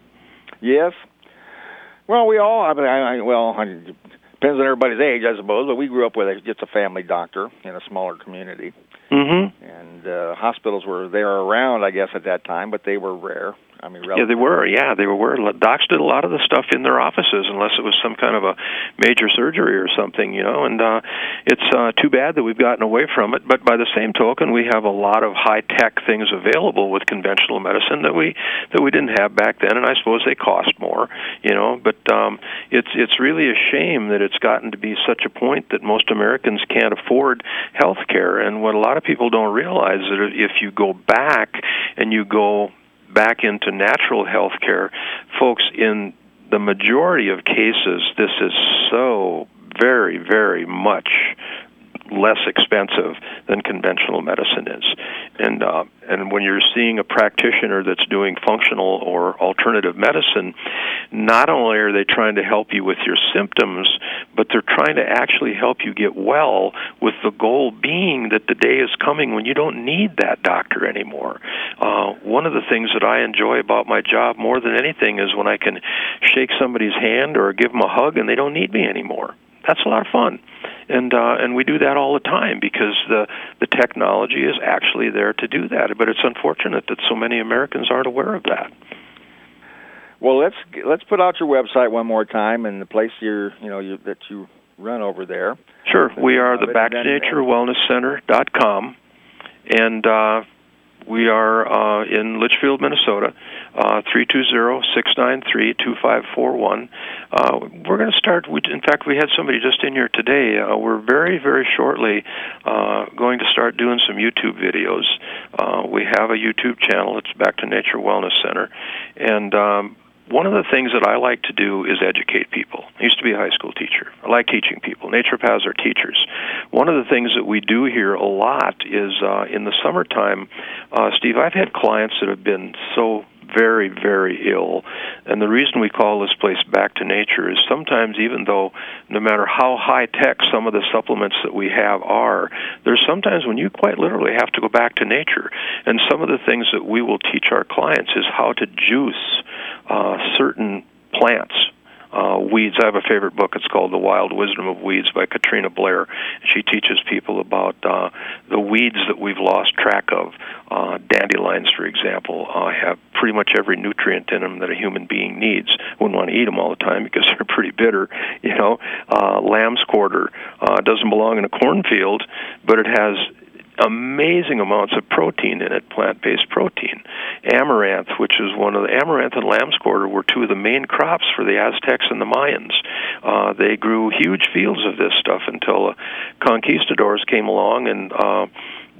Yes. Well, we all, I mean, I, I, well, it depends on everybody's age, I suppose, but we grew up with a, just a family doctor in a smaller community. Mm-hmm. And uh, hospitals were, they were around, I guess, at that time, but they were rare. I mean, yeah, they were. Yeah, they were. Docs did a lot of the stuff in their offices, unless it was some kind of a major surgery or something, you know. And uh, it's uh, too bad that we've gotten away from it. But by the same token, we have a lot of high-tech things available with conventional medicine that we that we didn't have back then, and I suppose they cost more, you know. But um, it's it's really a shame that it's gotten to be such a point that most Americans can't afford health care. And what a lot of people don't realize is that if you go back and you go back into natural health care, folks, in the majority of cases, this is so very, very much less expensive than conventional medicine is. And uh, and when you're seeing a practitioner that's doing functional or alternative medicine, not only are they trying to help you with your symptoms, but they're trying to actually help you get well, with the goal being that the day is coming when you don't need that doctor anymore. Uh, one of the things that I enjoy about my job more than anything is when I can shake somebody's hand or give them a hug and they don't need me anymore. That's a lot of fun. And uh, and we do that all the time because the, the technology is actually there to do that. But it's unfortunate that so many Americans aren't aware of that. Well, let's let's put out your website one more time and the place you're, you know, you, that you run over there. Sure. We are the back to nature wellness center dot com, and uh, we are uh, in Litchfield, Minnesota, uh, three two zero, six nine three, two five four one. Uh, we're going to start, we, in fact, we had somebody just in here today. Uh, we're very, very shortly uh, going to start doing some YouTube videos. Uh, we have a YouTube channel. It's Back to Nature Wellness Center. And um, one of the things that I like to do is educate people. I used to be a high school teacher. I like teaching people. Naturopaths are teachers. One of the things that we do here a lot is uh, in the summertime, uh, Steve, I've had clients that have been so very, very ill. And the reason we call this place Back to Nature is sometimes, even though no matter how high-tech some of the supplements that we have are, there's sometimes when you quite literally have to go back to nature. And some of the things that we will teach our clients is how to juice uh, certain plants. Uh, weeds. I have a favorite book. It's called The Wild Wisdom of Weeds by Katrina Blair. She teaches people about uh, the weeds that we've lost track of. Uh, dandelions, for example, uh, have pretty much every nutrient in them that a human being needs. Wouldn't want to eat them all the time because they're pretty bitter. You know, uh, lamb's quarter uh, doesn't belong in a cornfield, but it has amazing amounts of protein in it, plant-based protein. Amaranth, which is one of the, amaranth and lamb's quarter were two of the main crops for the Aztecs and the Mayans. Uh, they grew huge fields of this stuff until uh, conquistadors came along and uh,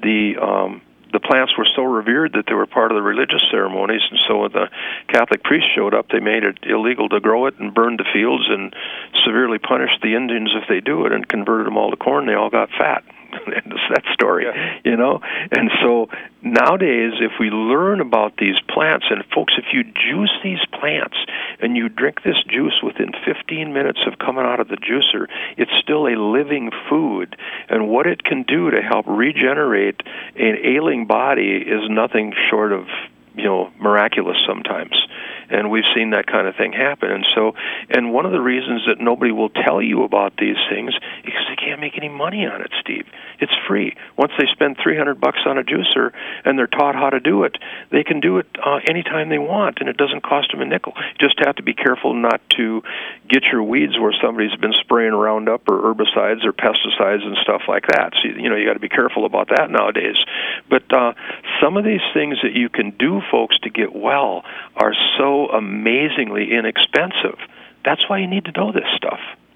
the um, the plants were so revered that they were part of the religious ceremonies, and so when the Catholic priests showed up, they made it illegal to grow it and burned the fields and severely punished the Indians if they do it and converted them all to corn. They all got fat. It's that story, yeah. you know? And so nowadays, if we learn about these plants, and folks, if you juice these plants and you drink this juice within fifteen minutes of coming out of the juicer, it's still a living food. And what it can do to help regenerate an ailing body is nothing short of, you know, miraculous sometimes. And we've seen that kind of thing happen. And so, and one of the reasons that nobody will tell you about these things is because they can't make any money on it, Steve. It's free. Once they spend three hundred bucks on a juicer and they're taught how to do it, they can do it uh, anytime they want, and it doesn't cost them a nickel. You just have to be careful not to get your weeds where somebody's been spraying Roundup or herbicides or pesticides and stuff like that. So, you know, you got to be careful about that nowadays. But uh, some of these things that you can do, folks, to get well are so amazingly inexpensive. That's why you need to know this stuff.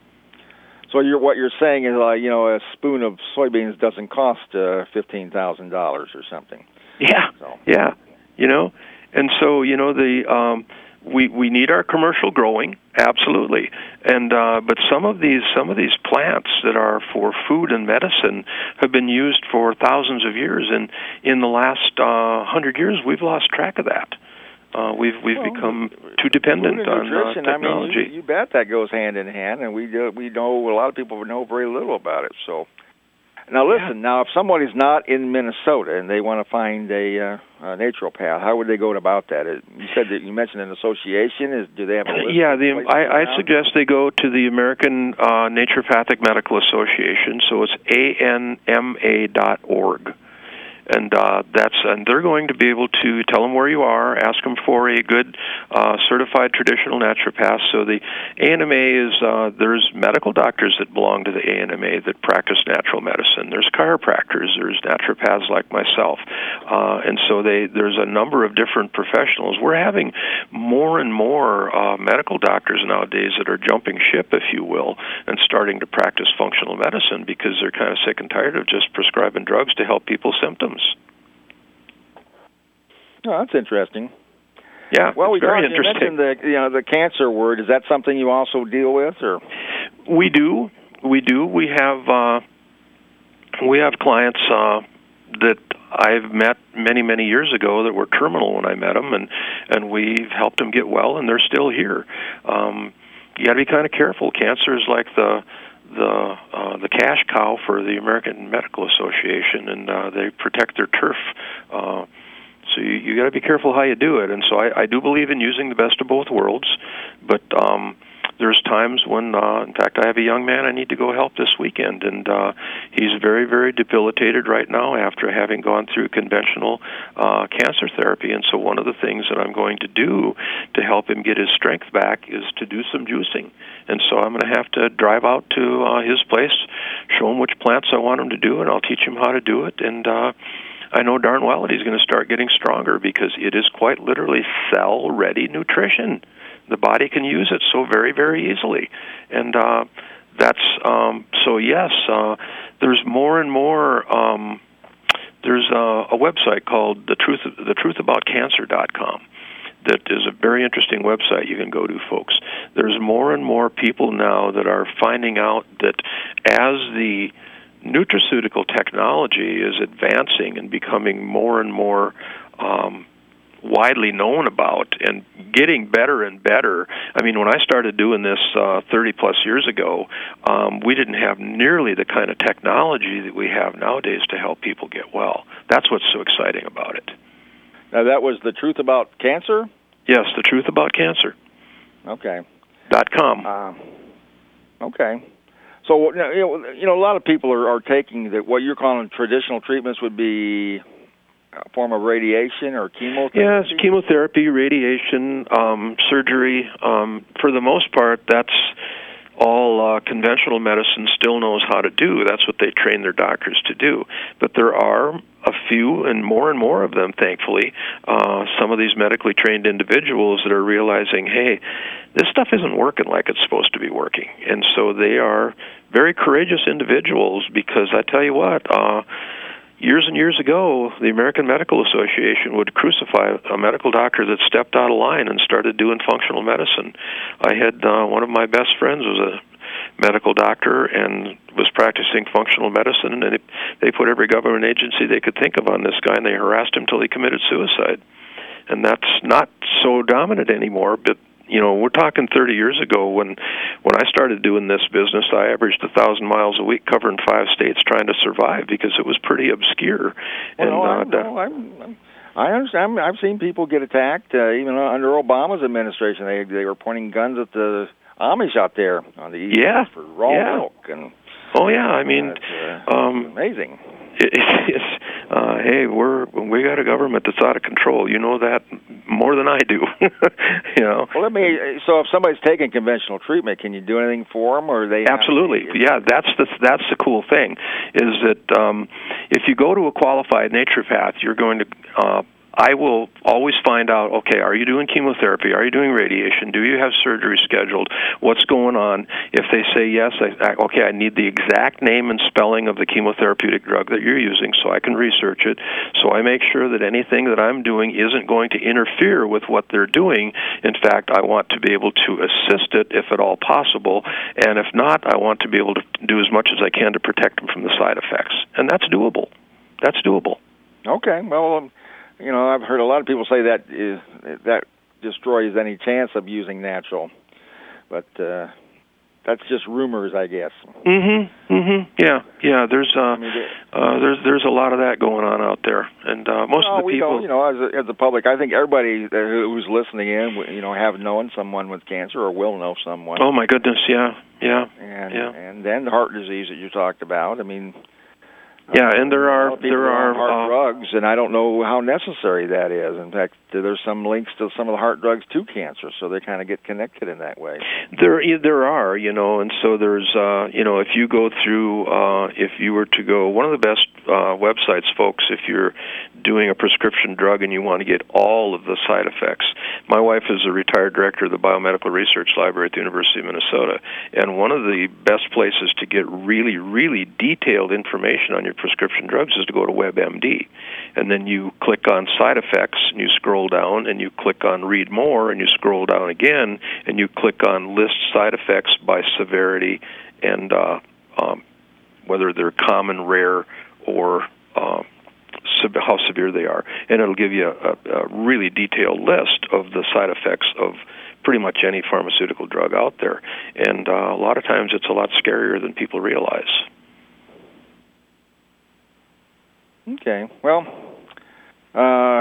So you're, what you're saying is, uh, you know, a spoon of soybeans doesn't cost uh, fifteen thousand dollars or something. Yeah, so. yeah, you know, and so you know the um, we we need our commercial growing, absolutely, and uh, but some of these some of these plants that are for food and medicine have been used for thousands of years, and in the last uh, hundred years, we've lost track of that. Uh, we've we've well, become too dependent food and on uh, nutrition, technology. I mean, you, you bet that goes hand in hand, and we do, we know a lot of people know very little about it. So, now listen, yeah. now if somebody's not in Minnesota and they want to find a, uh, a naturopath, how would they go about that? It, you said that you mentioned an association. Is do they have a list? Yeah, the, I, I suggest they go to the American uh, Naturopathic Medical Association. So it's A N M A dot org. And uh, that's and they're going to be able to tell them where you are, ask them for a good uh, certified traditional naturopath. So the A N M A is uh, there's medical doctors that belong to the A N M A that practice natural medicine. There's chiropractors, there's naturopaths like myself, uh, and so they there's a number of different professionals. We're having more and more uh, medical doctors nowadays that are jumping ship, if you will, and starting to practice functional medicine because they're kind of sick and tired of just prescribing drugs to help people's symptoms. Oh, that's interesting. Yeah, well, we very talked, interesting. You mentioned the you know the cancer word. Is that something you also deal with, or? We do, we do. We have uh, we have clients uh, that I've met many many years ago that were terminal when I met them, and and we've helped them get well, and they're still here. Um, you got to be kind of careful. Cancer is like the the uh, the cash cow for the American Medical Association, and uh, they protect their turf. Uh, So you, you got to be careful how you do it. And so I, I do believe in using the best of both worlds. But um, there's times when, uh, in fact, I have a young man I need to go help this weekend, and uh, he's very, very debilitated right now after having gone through conventional uh, cancer therapy. And so one of the things that I'm going to do to help him get his strength back is to do some juicing. And so I'm going to have to drive out to uh, his place, show him which plants I want him to do, and I'll teach him how to do it. And uh, I know darn well that he's going to start getting stronger because it is quite literally cell-ready nutrition. The body can use it so very, very easily. And uh, that's, um, so yes, uh, there's more and more, um, there's a, a website called the truth the truth about cancer dot com. That is a very interesting website you can go to, folks. There's more and more people now that are finding out that as the nutraceutical technology is advancing and becoming more and more um, widely known about and getting better and better. I mean, when I started doing this uh, thirty plus years ago, um, we didn't have nearly the kind of technology that we have nowadays to help people get well. That's what's so exciting about it. Now, that was The Truth About Cancer? Yes, The Truth About Cancer. Okay. Dot com. Uh, okay. So, you know, you know, a lot of people are, are taking that what you're calling traditional treatments would be a form of radiation or chemotherapy? Yes, chemotherapy, radiation, um, surgery. Um, for the most part, that's all uh, conventional medicine still knows how to do. That's what they train their doctors to do. But there are a few, and more and more of them, thankfully, uh, some of these medically trained individuals that are realizing, hey, this stuff isn't working like it's supposed to be working. And so they are very courageous individuals because I tell you what, uh, years and years ago, the American Medical Association would crucify a medical doctor that stepped out of line and started doing functional medicine. I had uh, one of my best friends was a medical doctor and was practicing functional medicine, and they, they put every government agency they could think of on this guy, and they harassed him until he committed suicide. And that's not so dominant anymore, but you know, we're talking thirty years ago when when I started doing this business, I averaged a thousand miles a week covering five states trying to survive because it was pretty obscure. Well, and, no, uh, I, no, I'm, I'm, I understand. I've seen people get attacked, uh, even under Obama's administration. They they were pointing guns at the Amish out there on the east yeah, for raw yeah. milk. And oh yeah, I mean, uh, um, amazing. It, it's uh, hey, we're we got a government that's out of control. You know that more than I do. you know. Well, let me. So, if somebody's taking conventional treatment, can you do anything for them, or they? Absolutely, to, yeah. That's the that's the cool thing, is that um, if you go to a qualified naturopath, you're going to. Uh, I will always find out, okay, are you doing chemotherapy? Are you doing radiation? Do you have surgery scheduled? What's going on? If they say yes, I, I, okay, I need the exact name and spelling of the chemotherapeutic drug that you're using so I can research it. So I make sure that anything that I'm doing isn't going to interfere with what they're doing. In fact, I want to be able to assist it if at all possible. And if not, I want to be able to do as much as I can to protect them from the side effects. And that's doable. That's doable. Okay, well... Um... You know, I've heard a lot of people say that is that destroys any chance of using natural, but uh, that's just rumors, I guess. Mm-hmm. Mm-hmm. Yeah. Yeah. There's uh, I mean, uh, there's there's a lot of that going on out there, and uh, most well, of the we people. Don't, you know, as a, as the public, I think everybody who's listening in, you know, have known someone with cancer or will know someone. Oh my goodness! Yeah. Yeah. And yeah. and then the heart disease that you talked about. I mean. Yeah, and there are there are heart uh, drugs, and I don't know how necessary that is. In fact, there's some links to some of the heart drugs to cancer, so they kind of get connected in that way. There there are, you know, and so there's, uh, you know, if you go through, uh, if you were to go, one of the best uh, websites, folks, if you're doing a prescription drug and you want to get all of the side effects. My wife is a retired director of the Biomedical Research Library at the University of Minnesota, and one of the best places to get really, really detailed information on your prescription drugs is to go to WebMD. And then you click on side effects, and you scroll down, and you click on read more, and you scroll down again, and you click on list side effects by severity and uh, um, whether they're common, rare, or uh, how severe they are. And it'll give you a, a really detailed list of the side effects of pretty much any pharmaceutical drug out there. And uh, a lot of times it's a lot scarier than people realize. Okay. Well, uh,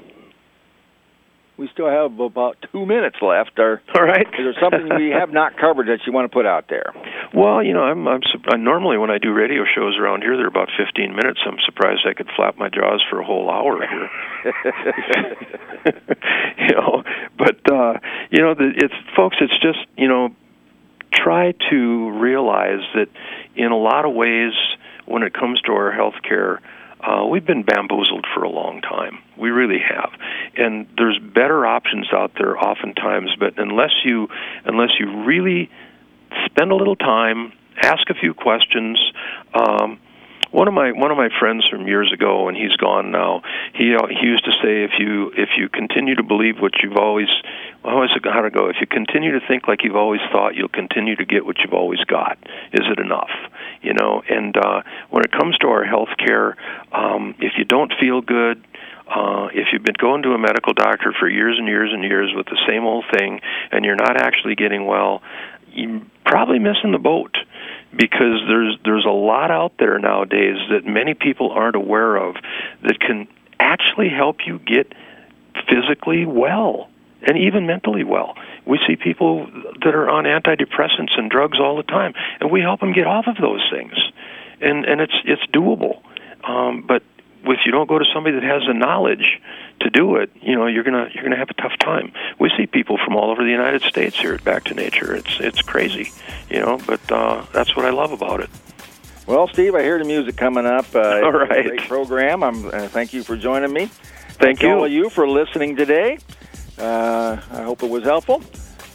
we still have about two minutes left. Or, All right. Is there something we have not covered that you want to put out there? Well, you know, I'm, I'm I normally when I do radio shows around here, they're about fifteen minutes. I'm surprised I could flap my jaws for a whole hour here. you know, but uh, you know, the, it's folks. It's just you know, try to realize that in a lot of ways, when it comes to our health care, Uh, we've been bamboozled for a long time. We really have, and there's better options out there oftentimes. But unless you, unless you really spend a little time, ask a few questions. Um, one of my one of my friends from years ago, and he's gone now. He uh, he used to say, if you if you continue to believe what you've always, always how to go. If you continue to think like you've always thought, you'll continue to get what you've always got. Is it enough? You know, and uh, when it comes to our health care, um, if you don't feel good, uh, if you've been going to a medical doctor for years and years and years with the same old thing, and you're not actually getting well, you're probably missing the boat, because there's there's a lot out there nowadays that many people aren't aware of that can actually help you get physically well and even mentally well. We see people that are on antidepressants and drugs all the time, and we help them get off of those things, and and it's it's doable. Um, but if you don't go to somebody that has the knowledge to do it, you know you're gonna you're gonna have a tough time. We see people from all over the United States here at Back to Nature. It's it's crazy, you know. But uh, that's what I love about it. Well, Steve, I hear the music coming up. Uh, all right, it's a great program. I'm uh, thank you for joining me. Thank you, all of you for listening today. Uh, I hope it was helpful.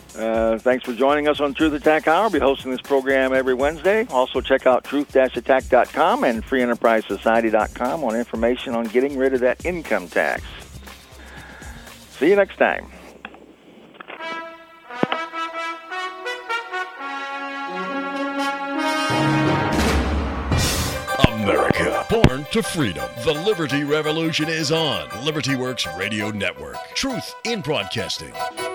Uh, thanks for joining us on Truth Attack Hour. I'll be hosting this program every Wednesday. Also, check out truth attack dot com and free enterprise society dot com on information on getting rid of that income tax. See you next time. America, born to freedom. The Liberty Revolution is on. Liberty Works Radio Network. Truth in broadcasting.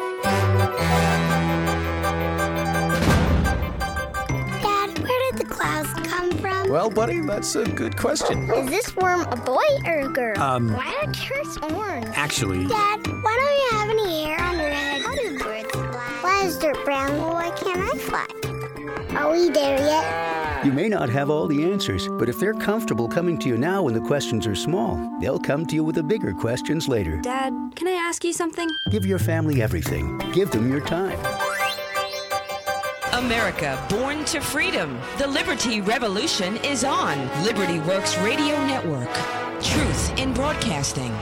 Dad, where did the clouds come from? Well, buddy, that's a good question. Is this worm a boy or a girl? Um, Why are carrots orange? Actually... Dad, why don't you have any hair on your head? How do birds fly? Why is dirt brown? Well, why can't I fly? Are we there yet? You may not have all the answers, but if they're comfortable coming to you now when the questions are small, they'll come to you with the bigger questions later. Dad, can I ask you something? Give your family everything. Give them your time. America, born to freedom. The Liberty Revolution is on. Liberty Works Radio Network. Truth in broadcasting.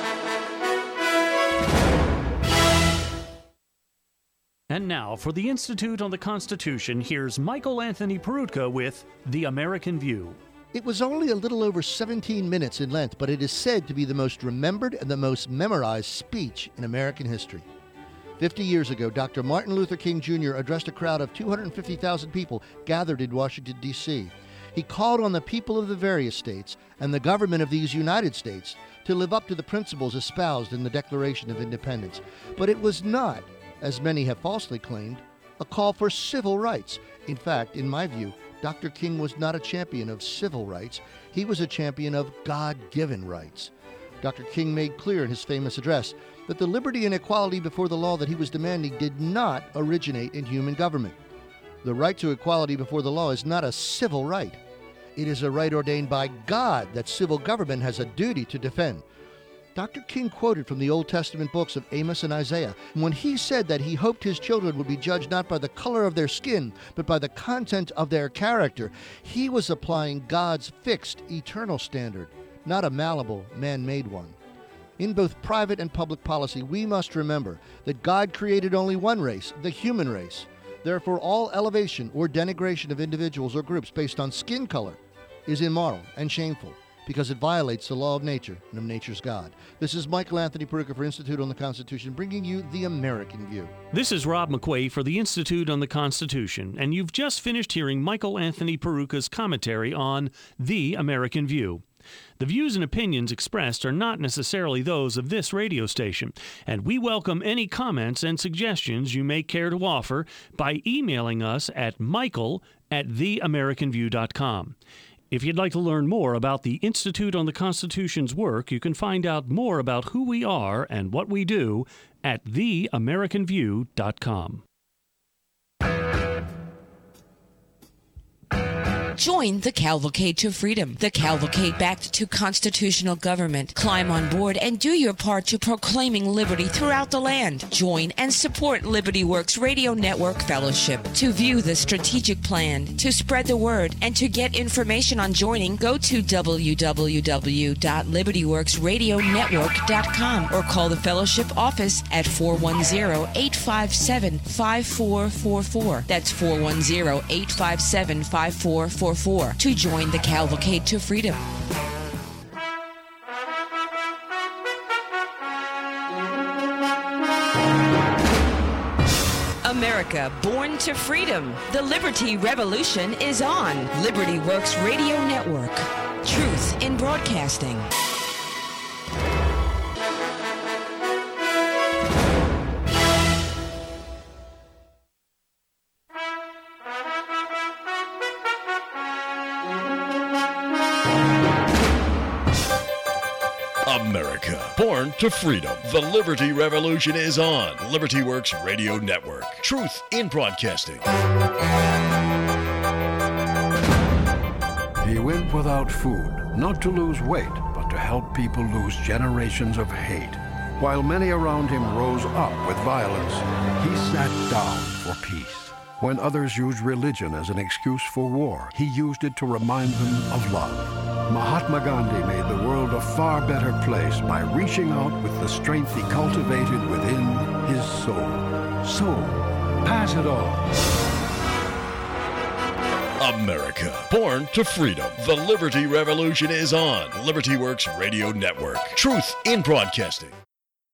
And now, for the Institute on the Constitution, here's Michael Anthony Peroutka with The American View. It was only a little over seventeen minutes in length, but it is said to be the most remembered and the most memorized speech in American history. Fifty years ago, Doctor Martin Luther King Junior addressed a crowd of two hundred fifty thousand people gathered in Washington, D C He called on the people of the various states and the government of these United States to live up to the principles espoused in the Declaration of Independence. But it was not, as many have falsely claimed, a call for civil rights. In fact, in my view, Doctor King was not a champion of civil rights. He was a champion of God-given rights. Doctor King made clear in his famous address that the liberty and equality before the law that he was demanding did not originate in human government. The right to equality before the law is not a civil right. It is a right ordained by God that civil government has a duty to defend. Doctor King quoted from the Old Testament books of Amos and Isaiah when he said that he hoped his children would be judged not by the color of their skin, but by the content of their character. He was applying God's fixed, eternal standard, not a malleable, man-made one. In both private and public policy, we must remember that God created only one race, the human race. Therefore, all elevation or denigration of individuals or groups based on skin color is immoral and shameful, because it violates the law of nature and of nature's God. This is Michael Anthony Peroutka for Institute on the Constitution, bringing you The American View. This is Rob McQuay for the Institute on the Constitution, and you've just finished hearing Michael Anthony Peroutka's commentary on The American View. The views and opinions expressed are not necessarily those of this radio station, and we welcome any comments and suggestions you may care to offer by emailing us at michael at the american view dot com. If you'd like to learn more about the Institute on the Constitution's work, you can find out more about who we are and what we do at the american view dot com. Join the Cavalcade to Freedom, the cavalcade back to constitutional government. Climb on board and do your part to proclaiming liberty throughout the land. Join and support Liberty Works Radio Network Fellowship. To view the strategic plan, to spread the word, and to get information on joining, go to w w w dot liberty works radio network dot com or call the Fellowship office at four one zero, eight five seven, five four four four. That's four one zero, eight five seven, five four four four to join the Cavalcade to Freedom. America, born to freedom. The Liberty Revolution is on. Liberty Works Radio Network. Truth in broadcasting. America, born to freedom. The Liberty Revolution is on. Liberty Works Radio Network. Truth in broadcasting. He went without food, not to lose weight, but to help people lose generations of hate. While many around him rose up with violence, he sat down for peace. When others used religion as an excuse for war, he used it to remind them of love. Mahatma Gandhi made the world a far better place by reaching out with the strength he cultivated within his soul. So, Pass it on. America, born to freedom. The Liberty Revolution is on. Liberty Works Radio Network. Truth in broadcasting.